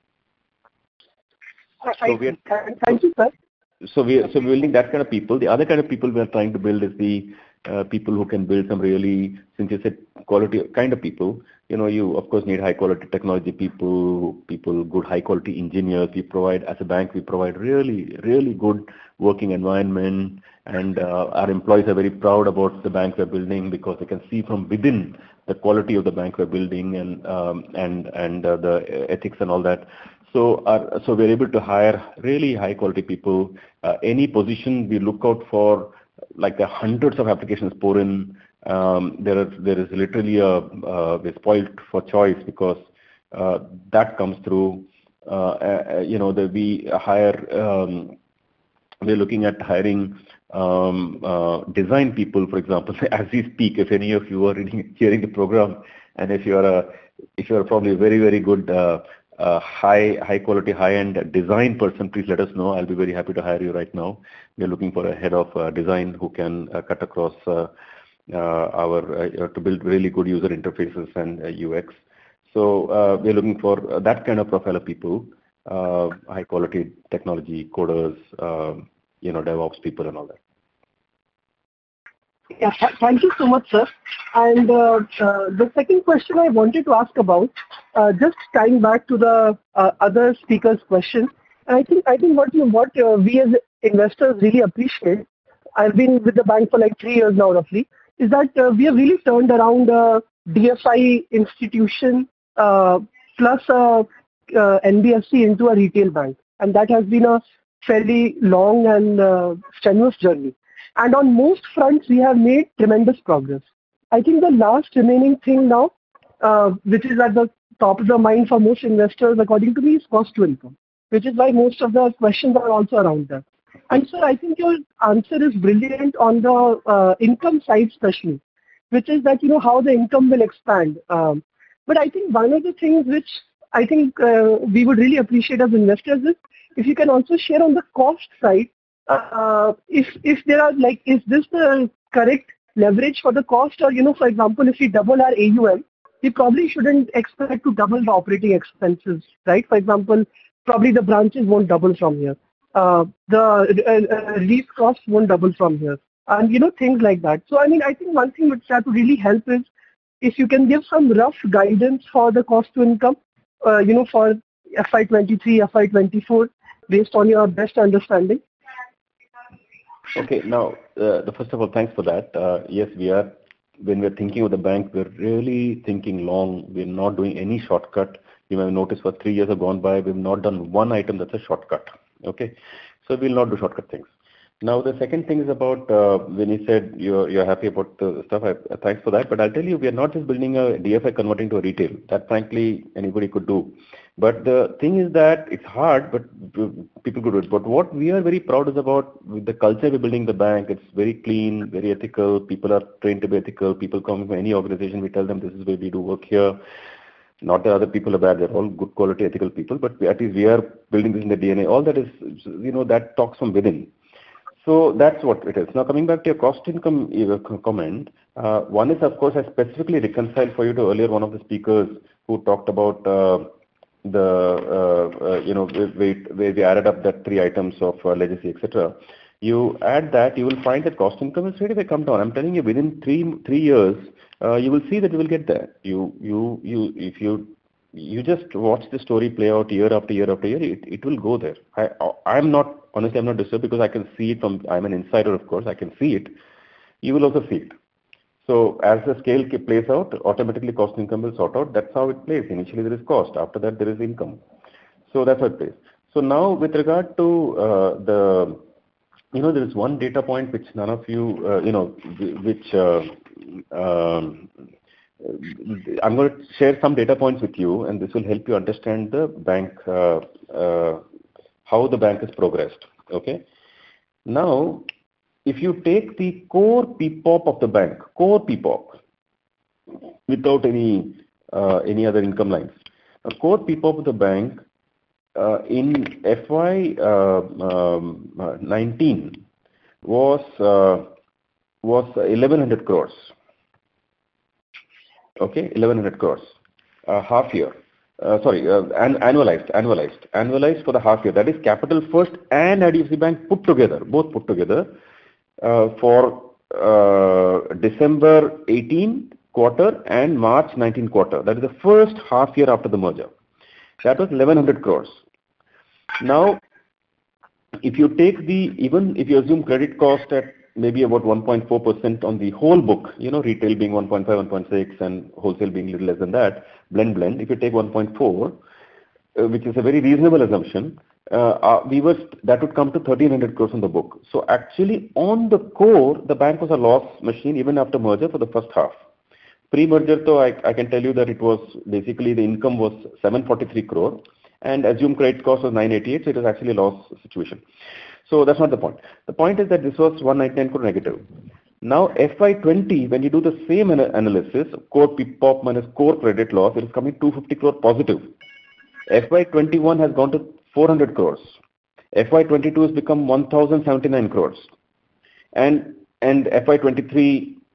So we are, thank you, sir. So we are, so we're building that kind of people. The other kind of people we are trying to build is the uh, people who can build some really, since you said quality kind of people, you know, you of course need high quality technology people, people, good high quality engineers. We provide, as a bank, we provide really, really good working environment, and uh, our employees are very proud about the bank we're building because they can see from within the quality of the bank we're building and um, and and uh, the ethics and all that. So, our, so we're able to hire really high quality people. Uh, any position we look out for, like the hundreds of applications pour in. Um, there is there is literally a uh, we're spoiled for choice because uh, that comes through. Uh, uh, you know, the we hire. Um, we're looking at hiring um, uh, design people, for example. As we speak, if any of you are reading, hearing the program, and if you are a if you are probably very very good. Uh, Uh, high high quality, high-end design person, please let us know. I'll be very happy to hire you right now. We're looking for a head of uh, design who can uh, cut across uh, uh, our uh, to build really good user interfaces and uh, U X. So uh, we're looking for that kind of profile of people, uh, high quality technology coders, uh, you know, DevOps people and all that. Yeah, th- thank you so much, sir. And uh, uh, the second question I wanted to ask about, uh, just tying back to the uh, other speaker's question, I think I think what you what uh, we as investors really appreciate. I've been with the bank for like three years now, roughly. Is that uh, we have really turned around a D F I institution uh, plus a uh, N B F C into a retail bank, and that has been a fairly long and uh, strenuous journey. And on most fronts, we have made tremendous progress. I think the last remaining thing now, uh, which is at the top of the mind for most investors, according to me, is cost to income, which is why most of the questions are also around that. And sir, I think your answer is brilliant on the uh, income side especially, which is that, you know, how the income will expand. Um, but I think one of the things which I think uh, we would really appreciate as investors is if you can also share on the cost side, uh, if if there are like, is this the correct leverage for the cost, or, you know, for example, if we double our A U M, we probably shouldn't expect to double the operating expenses, right? For example, probably the branches won't double from here. Uh, the uh, uh, lease costs won't double from here, and, you know, things like that. So I mean, I think one thing which that would really help is if you can give some rough guidance for the cost to income, uh, you know, for F Y twenty-three, F Y twenty-four, based on your best understanding. Okay, now, uh, the first of all, thanks for that. Uh, yes, we are, when we're thinking of the bank, we're really thinking long. We're not doing any shortcut. You may have noticed for three years have gone by, we've not done one item that's a shortcut. Okay, so we'll not do shortcut things. Now, the second thing is about, uh, when you said you're, you're happy about the stuff, I, uh, thanks for that. But I'll tell you, we are not just building a D F I converting to a retail. That, frankly, anybody could do. But the thing is that it's hard, but people could do it. But what we are very proud is about with the culture we're building the bank. It's very clean, very ethical. People are trained to be ethical. People come from any organization, we tell them this is where we do work here. Not that other people are bad, they're all good quality ethical people, but we, at least we are building this in the D N A. All that is, you know, that talks from within. So that's what it is. Now, coming back to your cost income comment, uh, one is, of course, I specifically reconciled for you to earlier one of the speakers who talked about uh, the, uh, uh, you know, where, where we added up that three items of uh, legacy, et cetera. You add that, you will find that cost income is ready to come down. I'm telling you, within three three years, uh, you will see that you will get there. You, you, you, if you, you just watch the story play out year after year after year, it, it will go there. I, I'm not, honestly, I'm not disturbed because I can see it from, I'm an insider, of course, I can see it. You will also see it. So as the scale plays out, automatically cost income will sort out. That's how it plays. Initially there is cost. After that there is income. So that's how it plays. So now with regard to uh, the, you know, there is one data point which none of you, uh, you know, which uh, um, I'm going to share some data points with you, and this will help you understand the bank, uh, uh, how the bank has progressed. Okay. Now, if you take the core P P O P of the bank, core P P O P, without any uh, any other income lines, a core P P O P of the bank uh, in F Y nineteen was uh, was eleven hundred crores. Okay, eleven hundred crores, uh, half year. Uh, sorry, uh, an, annualized, annualized, annualized for the half year. That is Capital First and I D F C Bank put together, both put together. Uh, for uh, December eighteen quarter and March nineteen quarter. That is the first half year after the merger. That was eleven hundred crores. Now, if you take the, even if you assume credit cost at maybe about one point four percent on the whole book, you know, retail being one point five, one point six and wholesale being a little less than that, blend, blend, if you take one point four, uh, which is a very reasonable assumption, Uh, uh, we were, that would come to thirteen hundred crores on the book. So actually on the core, the bank was a loss machine even after merger for the first half. Pre-merger though, I, I can tell you that it was basically the income was seven forty-three crore and assumed credit cost was nine eighty-eight, so it was actually a loss situation. So that's not the point. The point is that this was one ninety-nine crore negative. Now F Y twenty, when you do the same ana analysis, core P P O P minus core credit loss, it is coming two hundred fifty crore positive. F Y twenty-one has gone to four hundred crores. F Y twenty-two has become one thousand seventy-nine crores. And and F Y twenty-three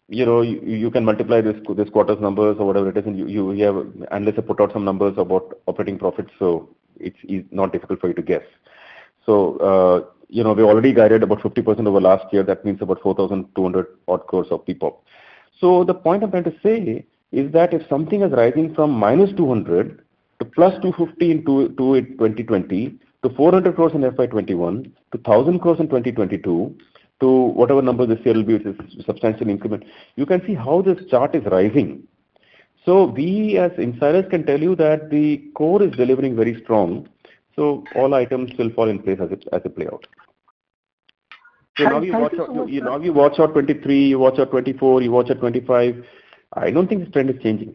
you know, you, you can multiply this this quarter's numbers or whatever it is, and you, you, you have, unless you put out some numbers about operating profits, so it's, it's not difficult for you to guess. So, uh, you know, we already guided about fifty percent over last year. That means about four thousand two hundred odd crores of P P O P. So the point I'm trying to say is that if something is rising from minus two hundred to plus two fifty in twenty twenty, to four hundred crores in F Y twenty-one, to one thousand crores in twenty twenty-two, to whatever number this year will be, which is a substantial increment, you can see how this chart is rising. So we as insiders can tell you that the core is delivering very strong. So all items will fall in place as it, as it play out. So now you watch out, you, you, now you watch out twenty-three, you watch out twenty-four, you watch out twenty-five. I don't think this trend is changing.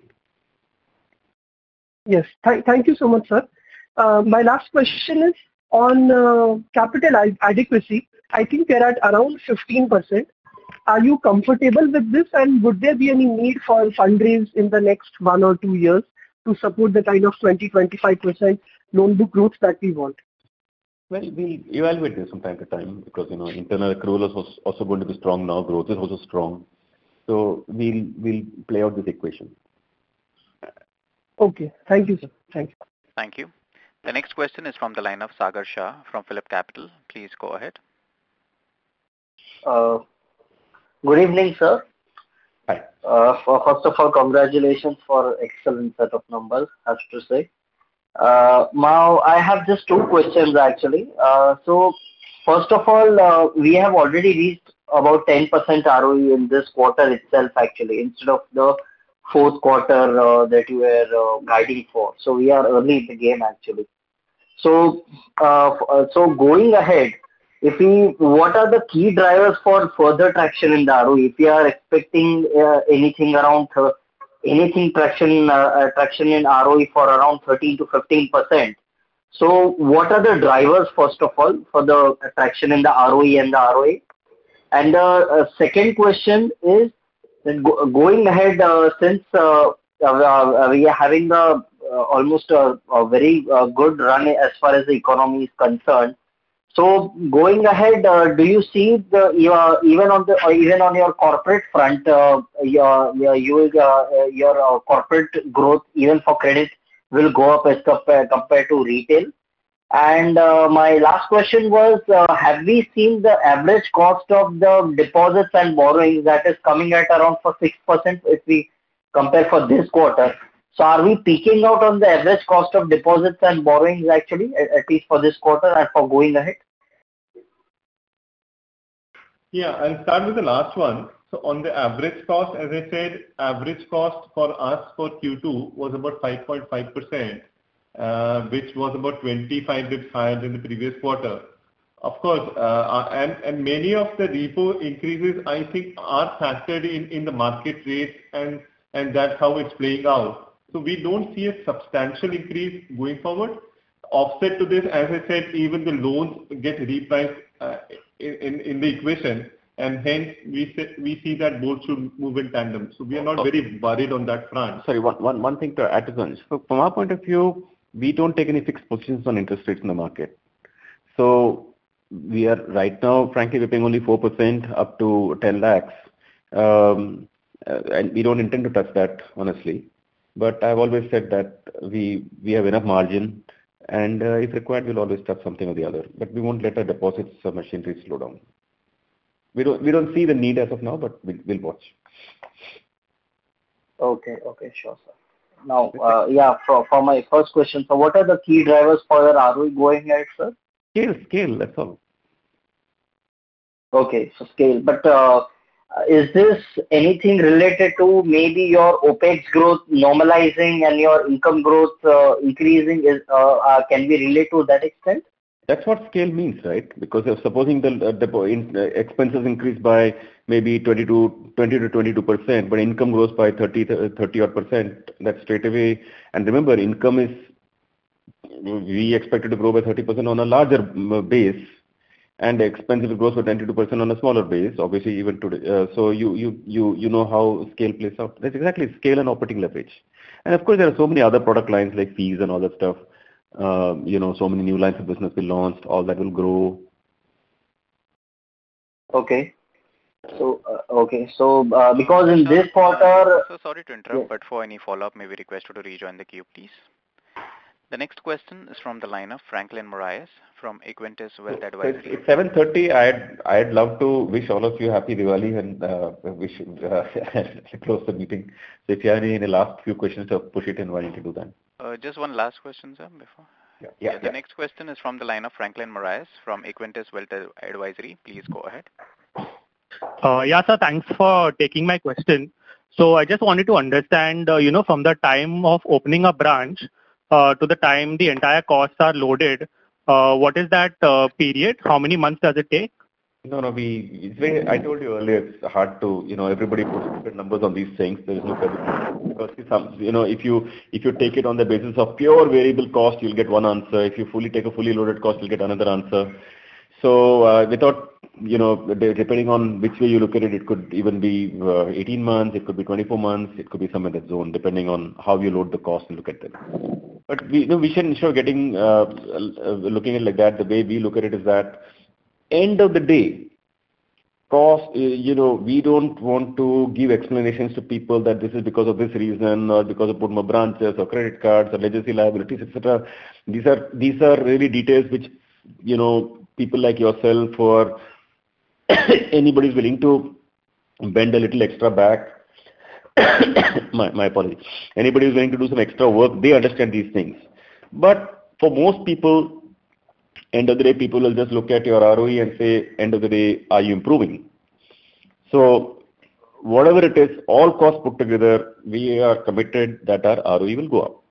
Yes, th thank you so much, sir. Uh, my last question is on uh, capital adequacy. I think we're at around fifteen percent. Are you comfortable with this, and would there be any need for fundraise in the next one or two years to support the kind of twenty to twenty-five percent loan book growth that we want? Well, we'll evaluate this from time to time because, you know, internal accrual is also going to be strong now. Growth is also strong. So we'll, we'll play out this equation. Okay. Thank you, sir. Thank you. Thank you. The next question is from the line of Sagar Shah from Phillip Capital. Please go ahead. Uh, good evening, sir. Hi. Uh, for, first of all, congratulations for excellent set of numbers, I have to say. Uh, now, I have just two questions actually. Uh, so, first of all, uh, we have already reached about ten percent R O E in this quarter itself actually, instead of the fourth quarter uh, that you were uh, guiding for. So, we are early in the game actually. So, uh, so going ahead, if we, what are the key drivers for further traction in the R O E? If we are expecting uh, anything around th anything traction uh, traction in R O E for around thirteen to fifteen percent. So, what are the drivers first of all for the traction in the R O E and the R O A? And the uh, second question is that go going ahead, uh, since uh, uh, we are having a uh, almost a, a very uh, good run as far as the economy is concerned. So going ahead, uh, do you see the your, even on the or even on your corporate front, uh, your your you, uh, your uh, corporate growth even for credit will go up as compared compared to retail? And uh, my last question was, uh, have we seen the average cost of the deposits and borrowings that is coming at around for six percent if we compare for this quarter? So are we peaking out on the average cost of deposits and borrowings actually, at, at least for this quarter and for going ahead? Yeah, I'll start with the last one. So on the average cost, as I said, average cost for us for Q two was about five point five percent, uh, which was about twenty-five bits higher than the previous quarter. Of course, uh, and, and many of the repo increases, I think, are factored in, in the market rates, and, and that's how it's playing out. So we don't see a substantial increase going forward. Offset to this, as I said, even the loans get repriced uh, in, in the equation, and hence we say, we see that both should move in tandem. So we are not very worried on that front. Sorry, one, one, one thing to add to that. So from our point of view, we don't take any fixed positions on interest rates in the market. So we are right now, frankly, we're paying only four percent up to ten lakhs. Um, and we don't intend to touch that, honestly. But I've always said that we we have enough margin, and uh, if required, we'll always touch something or the other. But we won't let our deposits or machinery slow down. We don't we don't see the need as of now, but we'll, we'll watch. Okay, okay, sure, sir. Now, uh, yeah, for for my first question, so what are the key drivers for your R O E going ahead, sir? Scale, scale, that's all. Okay, so scale, but. Uh, Uh, is this anything related to maybe your OPEX growth normalizing and your income growth uh, increasing? Is uh, uh, can we relate to that extent? That's what scale means, right? Because if supposing the, uh, the in, uh, expenses increase by maybe twenty to twenty-two percent, but income grows by thirty, thirty odd percent, that's straight away. And remember, income is, we expected to grow by thirty percent on a larger base. And the expenses grows by twenty-two percent on a smaller base, obviously even today. Uh, so you you you you know how scale plays out. That's exactly scale and operating leverage. And of course, there are so many other product lines like fees and all that stuff. Uh, you know, so many new lines of business will launched. All that will grow. Okay. So, uh, okay. So, uh, because Uh, in sir, this uh, quarter, so sorry to yeah. interrupt, but for any follow-up, may we request you to rejoin the queue, please. The next question is from the line of Franklin Moraes from Equentis Wealth So, so it's, Advisory. it's seven thirty. I'd I'd love to wish all of you happy Diwali and uh, wish uh, close the meeting. So if you have any, any last few questions, to push it in. Why don't you do that? Uh, just one last question, sir, before. Yeah, yeah, Yeah, the yeah. next question is from the line of Franklin Moraes from Equentis Wealth Advisory. Please go ahead. Uh, yeah, sir, thanks for taking my question. So I just wanted to understand, uh, you know, from the time of opening a branch uh, to the time the entire costs are loaded, uh, what is that uh, period? How many months does it take? No, no, we, it's very, I told you earlier, it's hard to, you know, everybody puts different numbers on these things. There is no credibility. Because some, you know, if you, if you take it on the basis of pure variable cost, you'll get one answer. If you fully take a fully loaded cost, you'll get another answer. So, uh, without, you know, depending on which way you look at it, it could even be uh, eighteen months, it could be twenty-four months, it could be somewhere in that zone, depending on how you load the cost and look at them. But we, you know, we should ensure getting, uh, uh, looking at it like that, the way we look at it is that, end of the day, cost, you know, we don't want to give explanations to people that this is because of this reason or because of put more branches or credit cards or legacy liabilities, et cetera. These are these are really details which, you know, people like yourself or anybody is willing to bend a little extra back. my, my apologies. Anybody is willing to do some extra work, they understand these things. But for most people, end of the day, people will just look at your R O E and say, end of the day, are you improving? So, whatever it is, all costs put together, we are committed that our R O E will go up.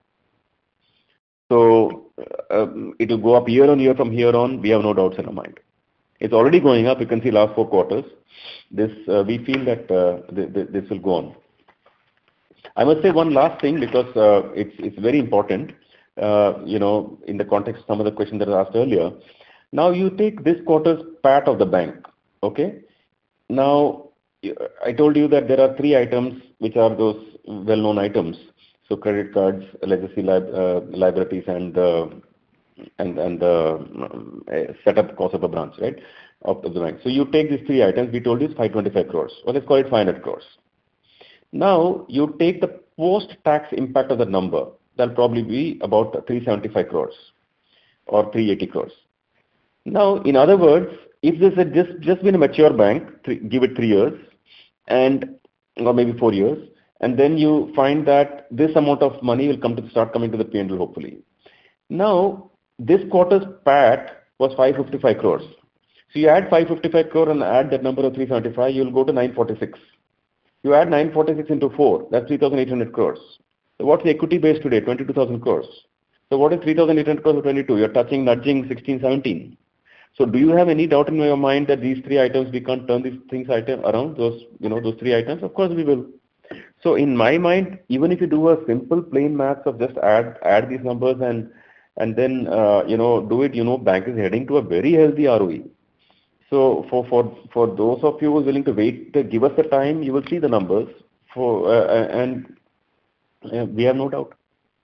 So, uh, it will go up year on year from here on, we have no doubts in our mind. It's already going up, you can see last four quarters. This, uh, we feel that uh, th th this will go on. I must say one last thing because uh, it's, it's very important. Uh, you know, in the context of some of the questions that I asked earlier. Now you take this quarter's P A T of the bank, okay? Now, I told you that there are three items which are those well-known items. So credit cards, legacy li uh, liabilities, and uh, and and uh, setup cost of a branch, right, of the bank. So you take these three items. We told you it's five twenty-five crores. Well, let's call it five hundred crores. Now you take the post-tax impact of the number. That'll probably be about three seventy-five crores or three eighty crores. Now, in other words, if this had just, just been a mature bank, three, give it three years, and or maybe four years, and then you find that this amount of money will come to start coming to the P and L hopefully. Now, this quarter's P A T was five fifty-five crores. So you add five fifty-five crore and add that number of three seventy-five, you'll go to nine forty-six. You add nine forty-six into four, that's three thousand eight hundred crores. So what's the equity base today? twenty-two thousand crores. So what is three thousand eight hundred crores or twenty-two? You're touching, nudging sixteen, seventeen. So do you have any doubt in your mind that these three items, we can't turn these things item around, those, you know, those three items? Of course we will. So in my mind, even if you do a simple plain maths of just add, add these numbers and, and then, uh, you know, do it, you know, bank is heading to a very healthy R O E. So for, for, for those of you who are willing to wait, to give us the time, you will see the numbers for, uh, and uh, we have no doubt.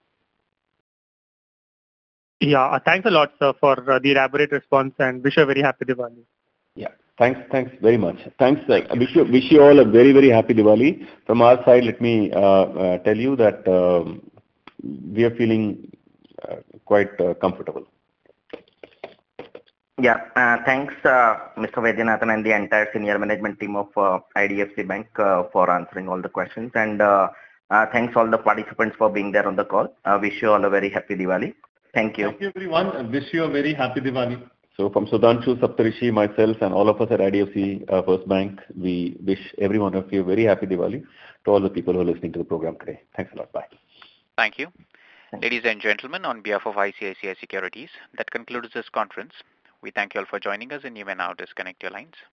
Yeah, thanks a lot, sir, for uh, the elaborate response and wish you a very happy Diwali. Yeah, thanks, thanks very much. Thanks. I wish you, wish you all a very, very happy Diwali. From our side, let me uh, uh, tell you that um, we are feeling uh, quite uh, comfortable. Yeah, uh, thanks, uh, Mister Vaidyanathan and the entire senior management team of uh, I D F C Bank uh, for answering all the questions. And uh, uh, thanks all the participants for being there on the call. I uh, wish you all a very happy Diwali. Thank you. Thank you, everyone. I wish you a very happy Diwali. So from Sudhanshu, Saptarishi, myself, and all of us at I D F C uh, First Bank, we wish every one of you a very happy Diwali to all the people who are listening to the program today. Thanks a lot. Bye. Thank you. Ladies and gentlemen, on behalf of I C I C I Securities, that concludes this conference. We thank you all for joining us, and you may now disconnect your lines.